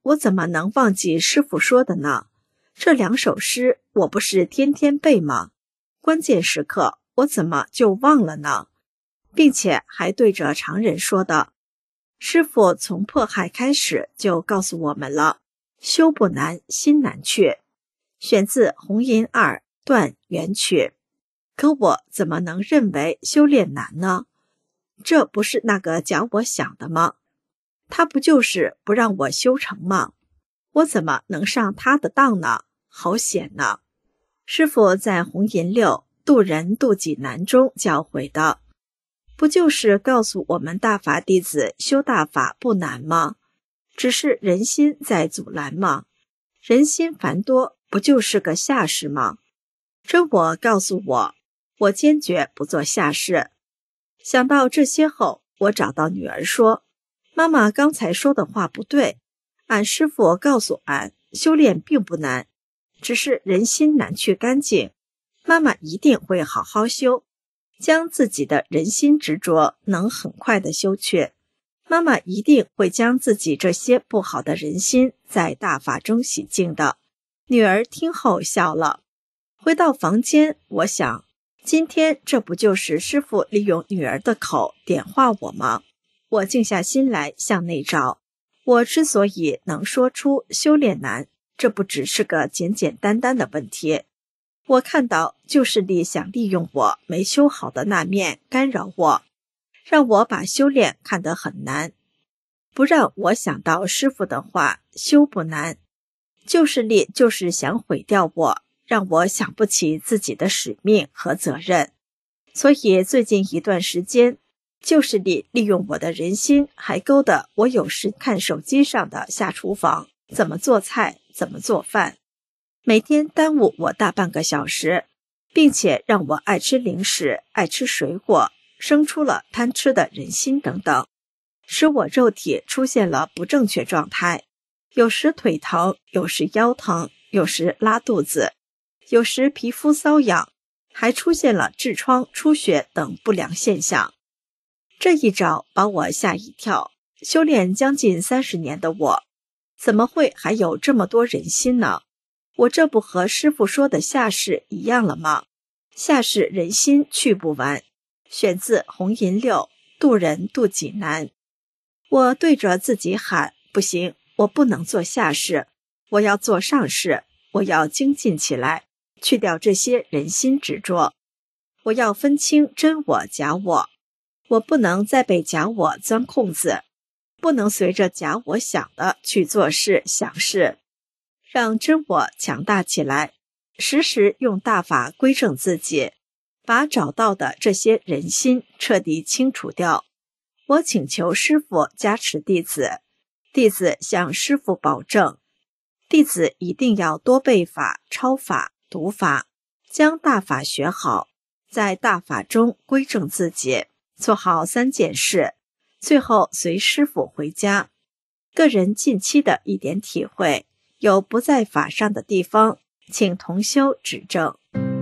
J: 我怎么能忘记师父说的呢？这2首诗我不是天天背吗？关键时刻我怎么就忘了呢？并且还对着常人说的。师父从迫害开始就告诉我们了，修不难，心难却。选自红银2段元曲。可我怎么能认为修炼难呢？这不是那个假我想的吗？他不就是不让我修成吗？我怎么能上他的当呢？好险呢！师父在红银6渡人渡己难中教诲的，不就是告诉我们大法弟子修大法不难吗？只是人心在阻拦吗？人心繁多，不就是个下士吗？真我告诉我坚决不做下士。想到这些后，我找到女儿说，妈妈刚才说的话不对，俺师父告诉俺，修炼并不难，只是人心难去干净。妈妈一定会好好修，将自己的人心执着能很快的修去。妈妈一定会将自己这些不好的人心在大法中洗净的。女儿听后笑了。回到房间，我想，今天这不就是师父利用女儿的口点化我吗？我静下心来向内找。我之所以能说出修炼难，这不只是个简简单单的问题。我看到旧势力想利用我没修好的那面干扰我，让我把修炼看得很难，不让我想到师父的话，修不难。旧势力就是想毁掉我，让我想不起自己的使命和责任。所以最近一段时间，旧势力利用我的人心，还勾得我有时看手机上的下厨房，怎么做菜，怎么做饭，每天耽误我大半个小时，并且让我爱吃零食，爱吃水果，生出了贪吃的人心等等，使我肉体出现了不正确状态，有时腿疼，有时腰疼，有时拉肚子，有时皮肤瘙痒，还出现了痔疮、出血等不良现象。这一招把我吓一跳，修炼将近30年的我，怎么会还有这么多人心呢？我这不和师父说的下士一样了吗？下士人心去不完。选自红银6渡人渡己难。我对着自己喊，不行，我不能做下士，我要做上士，我要精进起来，去掉这些人心执着。我要分清真我假我，我不能再被假我钻空子，不能随着假我想的去做事想事，让真我强大起来，时时用大法归正自己，把找到的这些人心彻底清除掉。我请求师父加持弟子，弟子向师父保证，弟子一定要多背法、抄法、读法，将大法学好，在大法中归正自己，做好3件事，最后随师父回家。个人近期的一点体会，有不在法上的地方，请同修指正。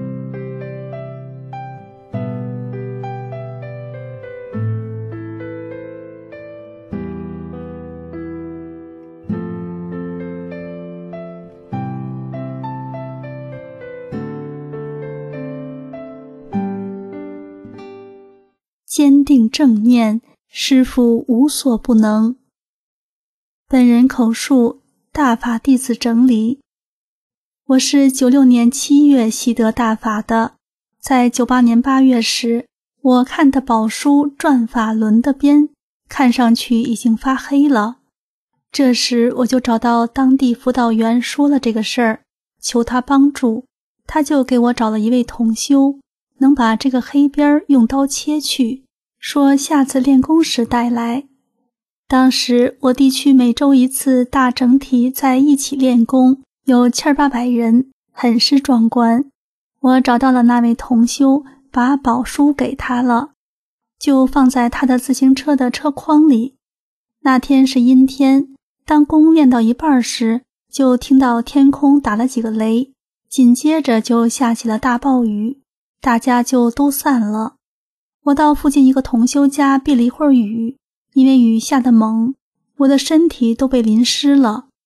K: 坚定正念，师父无所不能。本人口述，大法弟子整理。我是96年7月习得大法的，在98年8月时，我看的宝书转法轮的边，看上去已经发黑了。这时我就找到当地辅导员说了这个事儿，求他帮助，他就给我找了一位同修，能把这个黑边用刀切去，说下次练功时带来。当时我地区每周1次大整体在一起练功，有700-800人，很是壮观。我找到了那位同修，把宝书给他了，就放在他的自行车的车筐里。那天是阴天，当功练到一半时，就听到天空打了几个雷，紧接着就下起了大暴雨，大家就都散了。我到附近一个同修家避了一会儿雨，因为雨下得猛，我的身体都被淋湿了。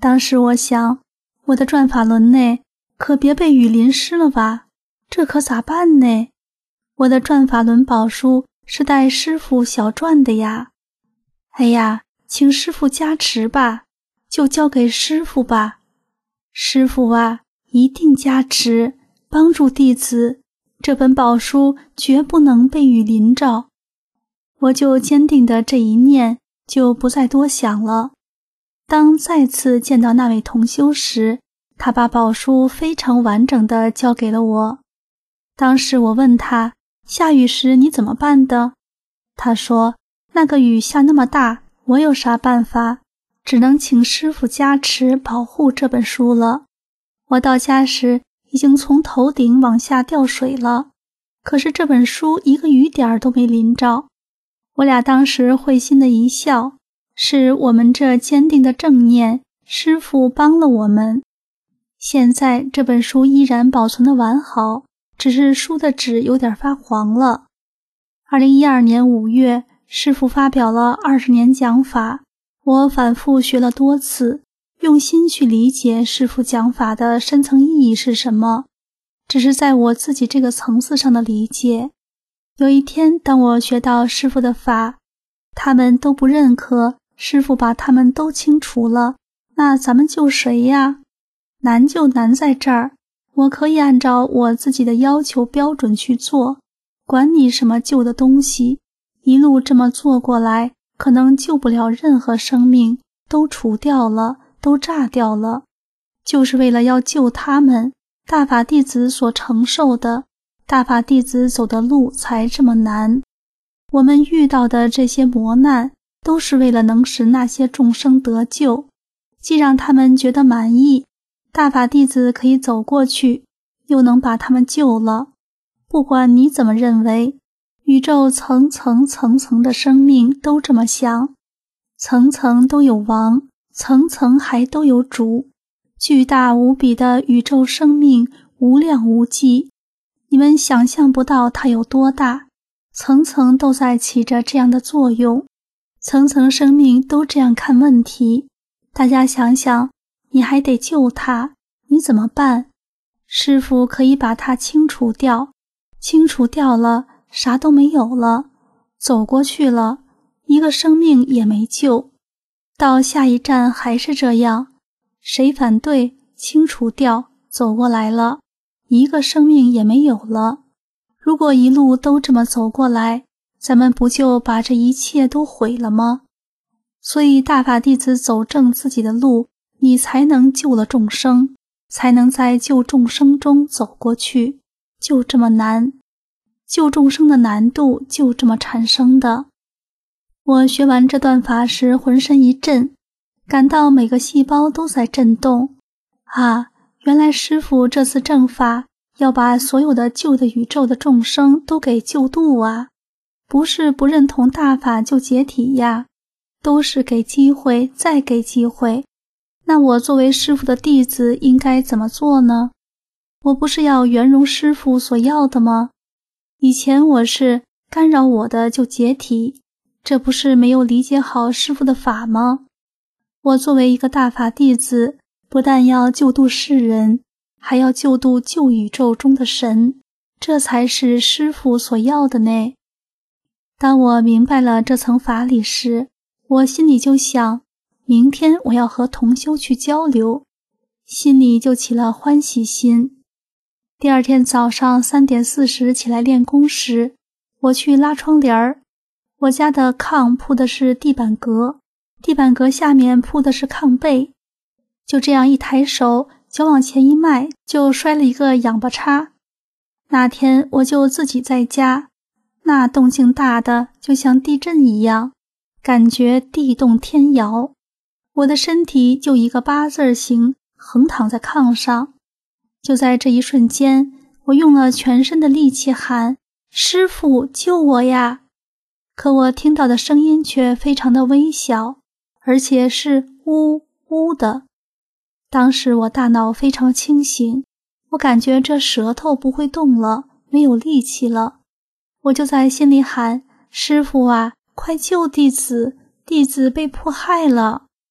K: 当时我想，我的转法轮内可别被雨淋湿了吧？这可咋办呢？我的转法轮宝书是带师傅小转的呀。哎呀，请师傅加持吧，就交给师傅吧。师傅啊，一定加持，帮助弟子，这本宝书绝不能被雨淋着。我就坚定的这一念，就不再多想了。当再次见到那位同修时，他把宝书非常完整的交给了我。当时我问他，下雨时你怎么办的？他说，那个雨下那么大，我有啥办法？只能请师傅加持保护这本书了。我到家时已经从头顶往下掉水了，可是这本书一个雨点都没淋着。我俩当时会心的一笑，是我们这坚定的正念，师父帮了我们。现在这本书依然保存得完好，只是书的纸有点发黄了。2012年5月，师父发表了20年讲法，我反复学了多次，用心去理解师父讲法的深层意义是什么，只是在我自己这个层次上的理解。有一天，当我学到师父的法，他们都不认可，师父把他们都清除了，那咱们救谁呀？难就难在这儿，我可以按照我自己的要求标准去做，管你什么旧的东西，一路这么做过来，可能救不了任何生命，都除掉了，都炸掉了，就是为了要救他们，大法弟子所承受的，大法弟子走的路才这么难。我们遇到的这些磨难，都是为了能使那些众生得救，既让他们觉得满意，大法弟子可以走过去，又能把他们救了。不管你怎么认为，宇宙层层层层的生命都这么想，层层都有王，层层还都有主，巨大无比的宇宙生命无量无际，你们想象不到它有多大，层层都在起着这样的作用，层层生命都这样看问题。大家想想，你还得救他，你怎么办？师父可以把它清除掉，清除掉了，啥都没有了，走过去了，一个生命也没救。到下一站还是这样，谁反对，清除掉，走过来了，一个生命也没有了。如果一路都这么走过来，咱们不就把这一切都毁了吗？所以大法弟子走正自己的路，你才能救了众生，才能在救众生中走过去，就这么难。救众生的难度就这么产生的。我学完这段法时浑身一震，感到每个细胞都在震动。啊，原来师父这次正法要把所有的旧的宇宙的众生都给救度啊，不是不认同大法就解体呀，都是给机会再给机会。那我作为师父的弟子应该怎么做呢？我不是要圆融师父所要的吗？以前我是干扰我的就解体，这不是没有理解好师父的法吗？我作为一个大法弟子，不但要救度世人，还要救度旧宇宙中的神，这才是师父所要的呢。当我明白了这层法理时，我心里就想，明天我要和同修去交流，心里就起了欢喜心。第二天早上3点40起来练功时，我去拉窗帘儿。我家的炕铺的是地板革，地板革下面铺的是炕被，就这样一抬手，脚往前一迈，就摔了一个仰巴叉。那天我就自己在家，那动静大的就像地震一样，感觉地动天摇。我的身体就一个8字形横躺在炕上。就在这一瞬间，我用了全身的力气喊，师父救我呀！可我听到的声音却非常的微小，而且是呜呜的。当时我大脑非常清醒，我感觉这舌头不会动了，没有力气了。我就在心里喊，师父啊，快救弟子，弟子被迫害了。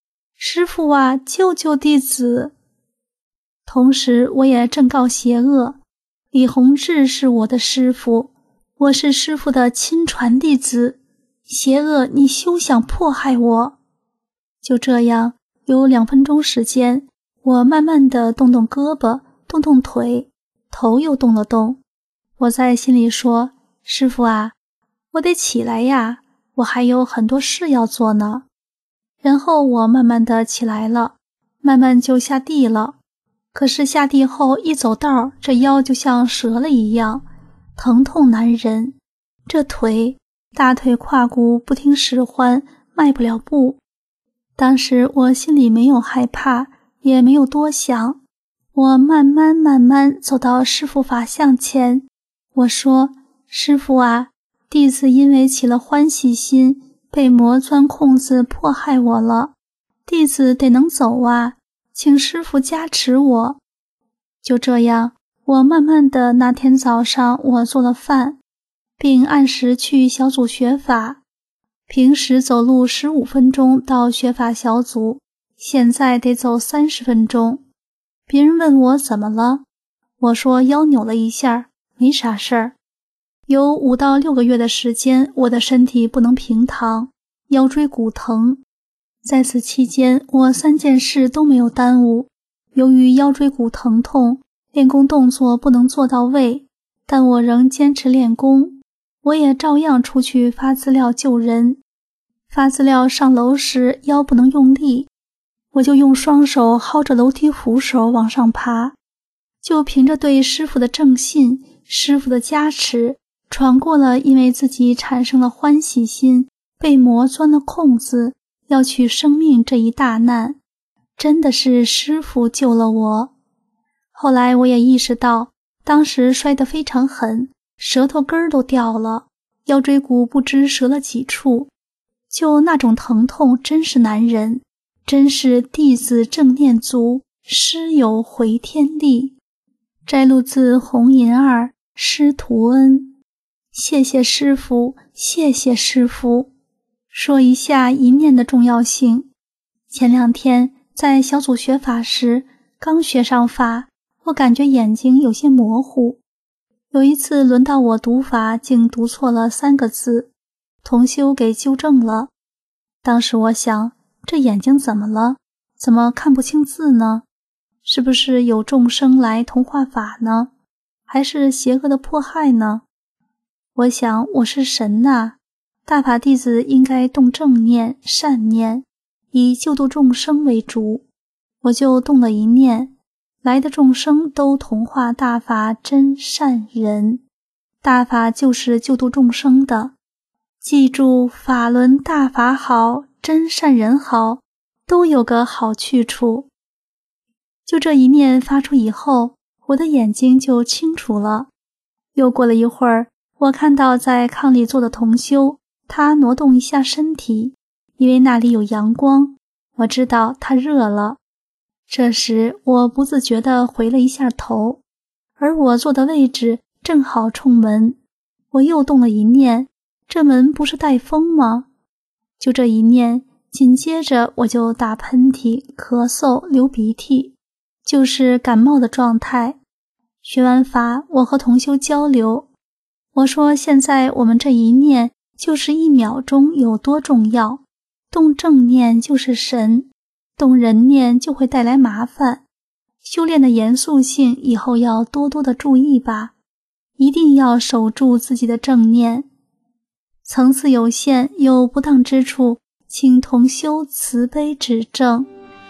K: 师父啊，救救弟子！同时我也正告邪恶，李洪志是我的师父，我是师父的亲传弟子，邪恶你休想迫害我。就这样，有2分钟时间，我慢慢地动动胳膊，动动腿，头又动了动。我在心里说，师父啊，我得起来呀，我还有很多事要做呢。然后我慢慢地起来了，慢慢就下地了。可是下地后一走道，这腰就像折了一样，疼痛难忍。这腿，大腿胯骨不听使唤，迈不了步。当时我心里没有害怕，也没有多想。我慢慢走到师父法像前，我说，师父啊，弟子因为起了欢喜心，被魔钻空子迫害我了，弟子得能走啊，请师父加持我。就这样，我慢慢的那天早上我做了饭，并按时去小组学法。平时走路15分钟到学法小组，现在得走30分钟。别人问我怎么了，我说腰扭了一下，没啥事儿。有5到6个月的时间，我的身体不能平躺，腰椎骨疼。在此期间，我3件事都没有耽误。由于腰椎骨疼痛，练功动作不能做到位，但我仍坚持练功。我也照样出去发资料救人。发资料上楼时腰不能用力，我就用双手薅着楼梯扶手往上爬，就凭着对师父的正信，师父的加持，闯过了因为自己产生了欢喜心，被魔钻了空子，要取生命这一大难。真的是师父救了我。后来我也意识到，当时摔得非常狠，舌头根儿都掉了，腰椎骨不知折了几处，就那种疼痛真是难忍，真是弟子正念足，师有回天力。摘录自红银儿师徒恩。谢谢师父，谢谢师父。说一下一念的重要性。前2天在小组学法时，刚学上法，我感觉眼睛有些模糊。有一次轮到我读法，竟读错了3个字，同修给纠正了。当时我想，这眼睛怎么了？怎么看不清字呢？是不是有众生来同化法呢？还是邪恶的迫害呢？我想，我是神呐，大法弟子应该动正念、善念，以救度众生为主。我就动了一念，来的众生都同化大法真善人，大法就是救度众生的。记住，法轮大法好，真善人好，都有个好去处。就这一念发出以后，我的眼睛就清楚了。又过了一会儿，我看到在炕里坐的同修，他挪动一下身体，因为那里有阳光，我知道他热了。这时我不自觉地回了一下头，而我坐的位置正好冲门。我又动了一念，这门不是带风吗？就这一念，紧接着我就打喷嚏、咳嗽、流鼻涕，就是感冒的状态。学完法，我和同修交流，我说现在我们这一念就是1秒钟有多重要，动正念就是神，动人念就会带来麻烦。修炼的严肃性以后要多多的注意吧，一定要守住自己的正念。层次有限，有不当之处，请同修慈悲指正。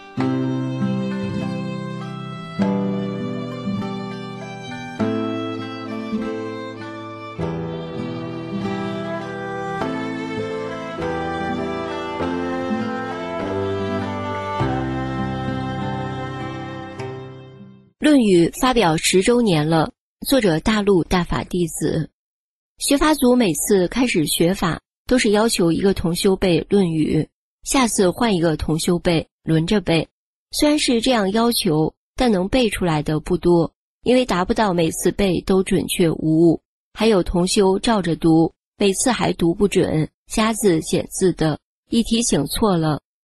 H: 论语发表10周年了，作者大陆大法弟子。学法组每次开始学法，都是要求一个同修背论语，下次换一个同修背，轮着背。虽然是这样要求，但能背出来的不多，因为达不到每次背都准确无误。还有同修照着读，每次还读不准，加字减字的，一提醒错了，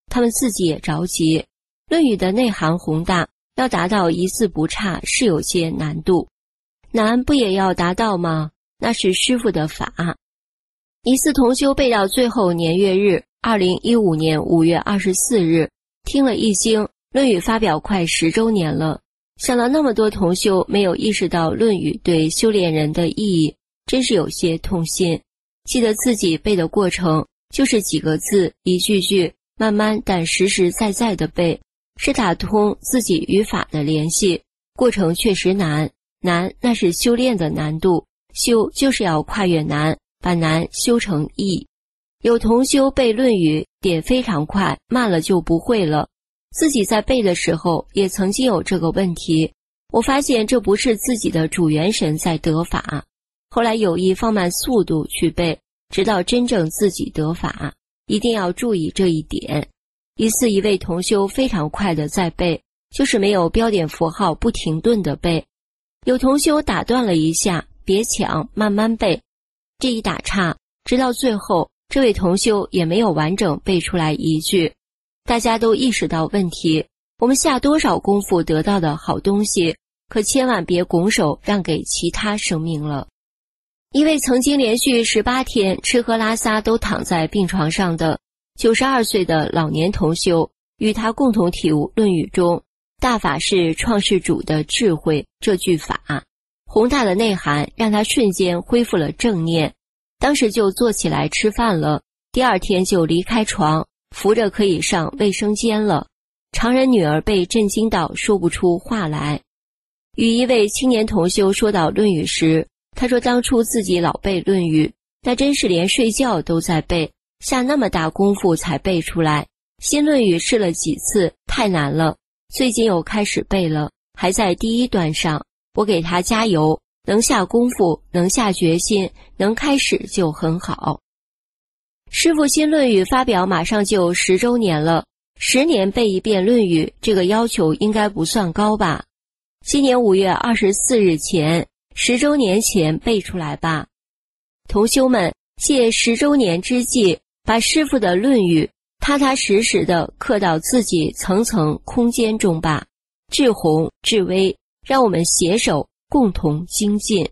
H: 他们自己也着急。论语的内涵宏大，要达到一字不差是有些难度。难不也要达到吗？那是师父的法。一次同修背到最后年月日2015年5月24日，听了一经，论语发表快10周年了。想到那么多同修没有意识到论语对修炼人的意义，真是有些痛心。记得自己背的过程，就是几个字一句句慢慢但实实在在的背，是打通自己与法的联系。过程确实难，那是修炼的难度，修就是要跨越难，把难修成易。有同修背论语点非常快，慢了就不会了。自己在背的时候也曾经有这个问题，我发现这不是自己的主元神在得法，后来有意放慢速度去背，直到真正自己得法，一定要注意这一点。一次一位同修非常快的在背，就是没有标点符号不停顿的背。有同修打断了一下，别抢，慢慢背。这一打岔，直到最后，这位同修也没有完整背出来一句。大家都意识到问题，我们下多少功夫得到的好东西，可千万别拱手让给其他生命了。一位曾经连续18天吃喝拉撒都躺在病床上的92岁的老年同修，与他共同体悟论语中大法是创世主的智慧这句法，宏大的内涵让他瞬间恢复了正念，当时就坐起来吃饭了，第二天就离开床，扶着可以上卫生间了。常人女儿被震惊到说不出话来。与一位青年同修说到论语时，他说当初自己老背论语，那真是连睡觉都在背，下那么大功夫才背出来。新论语试了几次，太难了，最近又开始背了，还在第一段上。我给他加油，能下功夫，能下决心，能开始就很好。师父新论语发表马上就10周年了，10年背一遍论语，这个要求应该不算高吧？今年5月24日前，10周年前背出来吧。同修们，借10周年之际，把师父的论语踏踏实实地刻到自己层层空间中吧。至宏至微，让我们携手共同精进。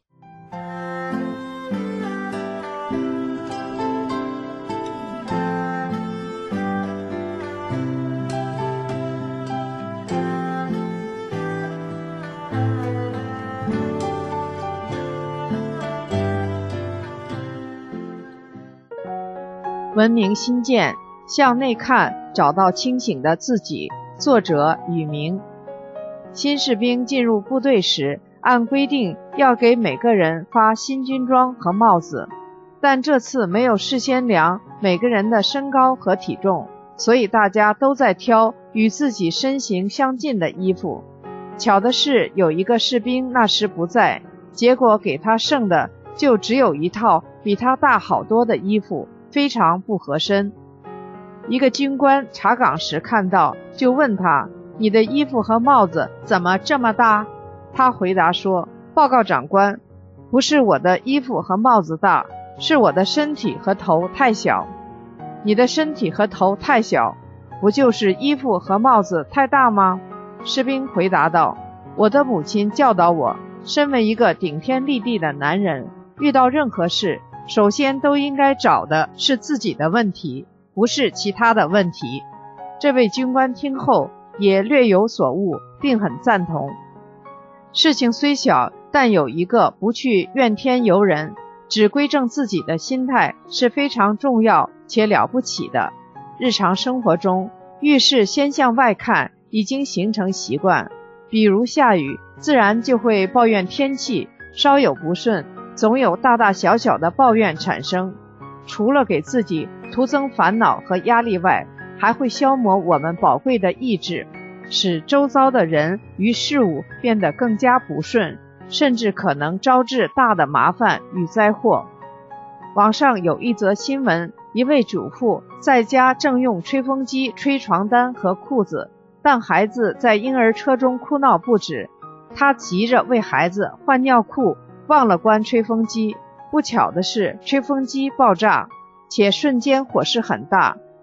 D: 文明新建，向内看，找到清醒的自己。作者宇明。新士兵进入部队时，按规定要给每个人发新军装和帽子，但这次没有事先量每个人的身高和体重，所以大家都在挑与自己身形相近的衣服。巧的是，有一个士兵那时不在，结果给他剩的就只有一套比他大好多的衣服，非常不合身。一个军官查岗时看到，就问他：你的衣服和帽子怎么这么大？他回答说：报告长官，不是我的衣服和帽子大，是我的身体和头太小。你的身体和头太小，不就是衣服和帽子太大吗？士兵回答道：我的母亲教导我，身为一个顶天立地的男人，遇到任何事，首先都应该找的是自己的问题，不是其他的问题。这位军官听后也略有所悟，并很赞同。事情虽小，但有一个不去怨天尤人，只归正自己的心态是非常重要且了不起的。日常生活中，遇事先向外看已经形成习惯，比如下雨，自然就会抱怨天气，稍有不顺，总有大大小小的抱怨产生。除了给自己徒增烦恼和压力外，还会消磨我们宝贵的意志，使周遭的人与事物变得更加不顺，甚至可能招致大的麻烦与灾祸。网上有一则新闻，一位主妇在家正用吹风机吹床单和裤子，但孩子在婴儿车中哭闹不止，她急着为孩子换尿裤，忘了关吹风机。不巧的是，吹风机爆炸，且瞬间火势很大，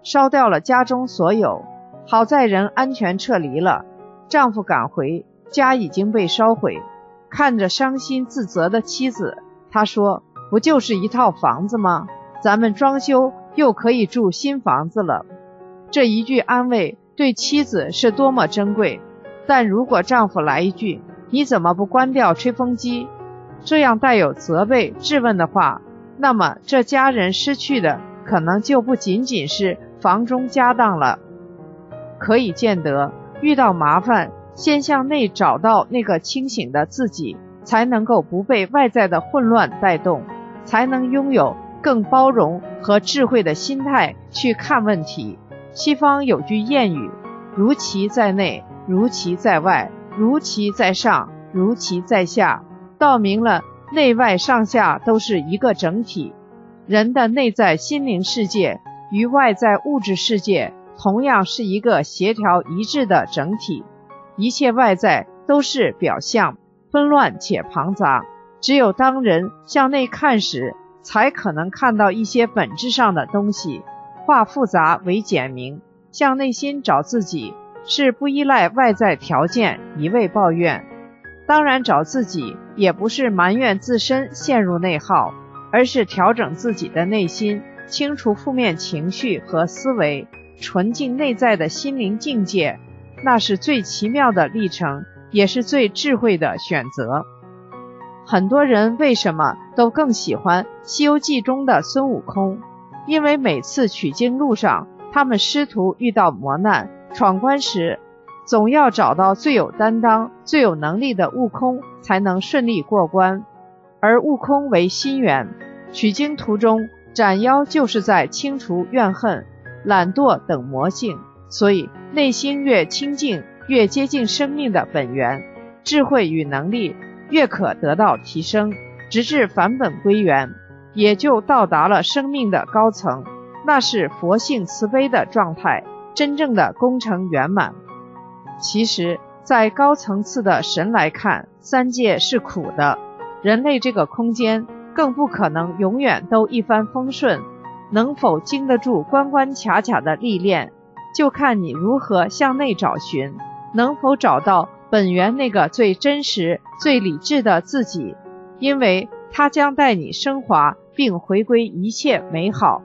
D: 烧掉了家中所有。好在人安全撤离了，丈夫赶回，家已经被烧毁。看着伤心自责的妻子，他说，不就是一套房子吗？咱们装修又可以住新房子了。这一句安慰对妻子是多么珍贵，但如果丈夫来一句，你怎么不关掉吹风机？这样带有责备质问的话，那么这家人失去的可能就不仅仅是房中家当了。可以见得，遇到麻烦，先向内找到那个清醒的自己，才能够不被外在的混乱带动，才能拥有更包容和智慧的心态去看问题。西方有句谚语，如其在内，如其在外，如其在上，如其在下，道明了内外上下都是一个整体。人的内在心灵世界与外在物质世界同样是一个协调一致的整体，一切外在都是表象，纷乱且庞杂。只有当人向内看时，才可能看到一些本质上的东西，化复杂为简明。向内心找自己，是不依赖外在条件，一味抱怨。当然找自己也不是埋怨自身陷入内耗，而是调整自己的内心，清除负面情绪和思维，纯净内在的心灵境界，那是最奇妙的历程，也是最智慧的选择。很多人为什么都更喜欢《西游记》中的孙悟空？因为每次取经路上，他们师徒遇到磨难、闯关时，总要找到最有担当、最有能力的悟空，才能顺利过关。而悟空为心猿，取经途中斩妖就是在清除怨恨、懒惰等魔性，所以内心越清净，越接近生命的本源，智慧与能力越可得到提升，直至返本归元，也就到达了生命的高层，那是佛性慈悲的状态，真正的功成圆满。其实在高层次的神来看，三界是苦的，人类这个空间更不可能永远都一帆风顺，能否经得住关关卡卡的历练，就看你如何向内找寻，能否找到本源那个最真实、最理智的自己，因为它将带你升华并回归一切美好。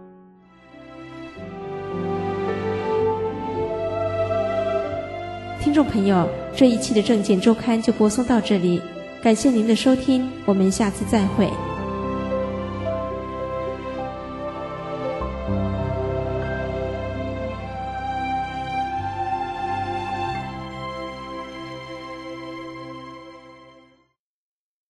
A: 听众朋友，这一期的证件周刊就播送到这里，感谢您的收听，我们下次再会。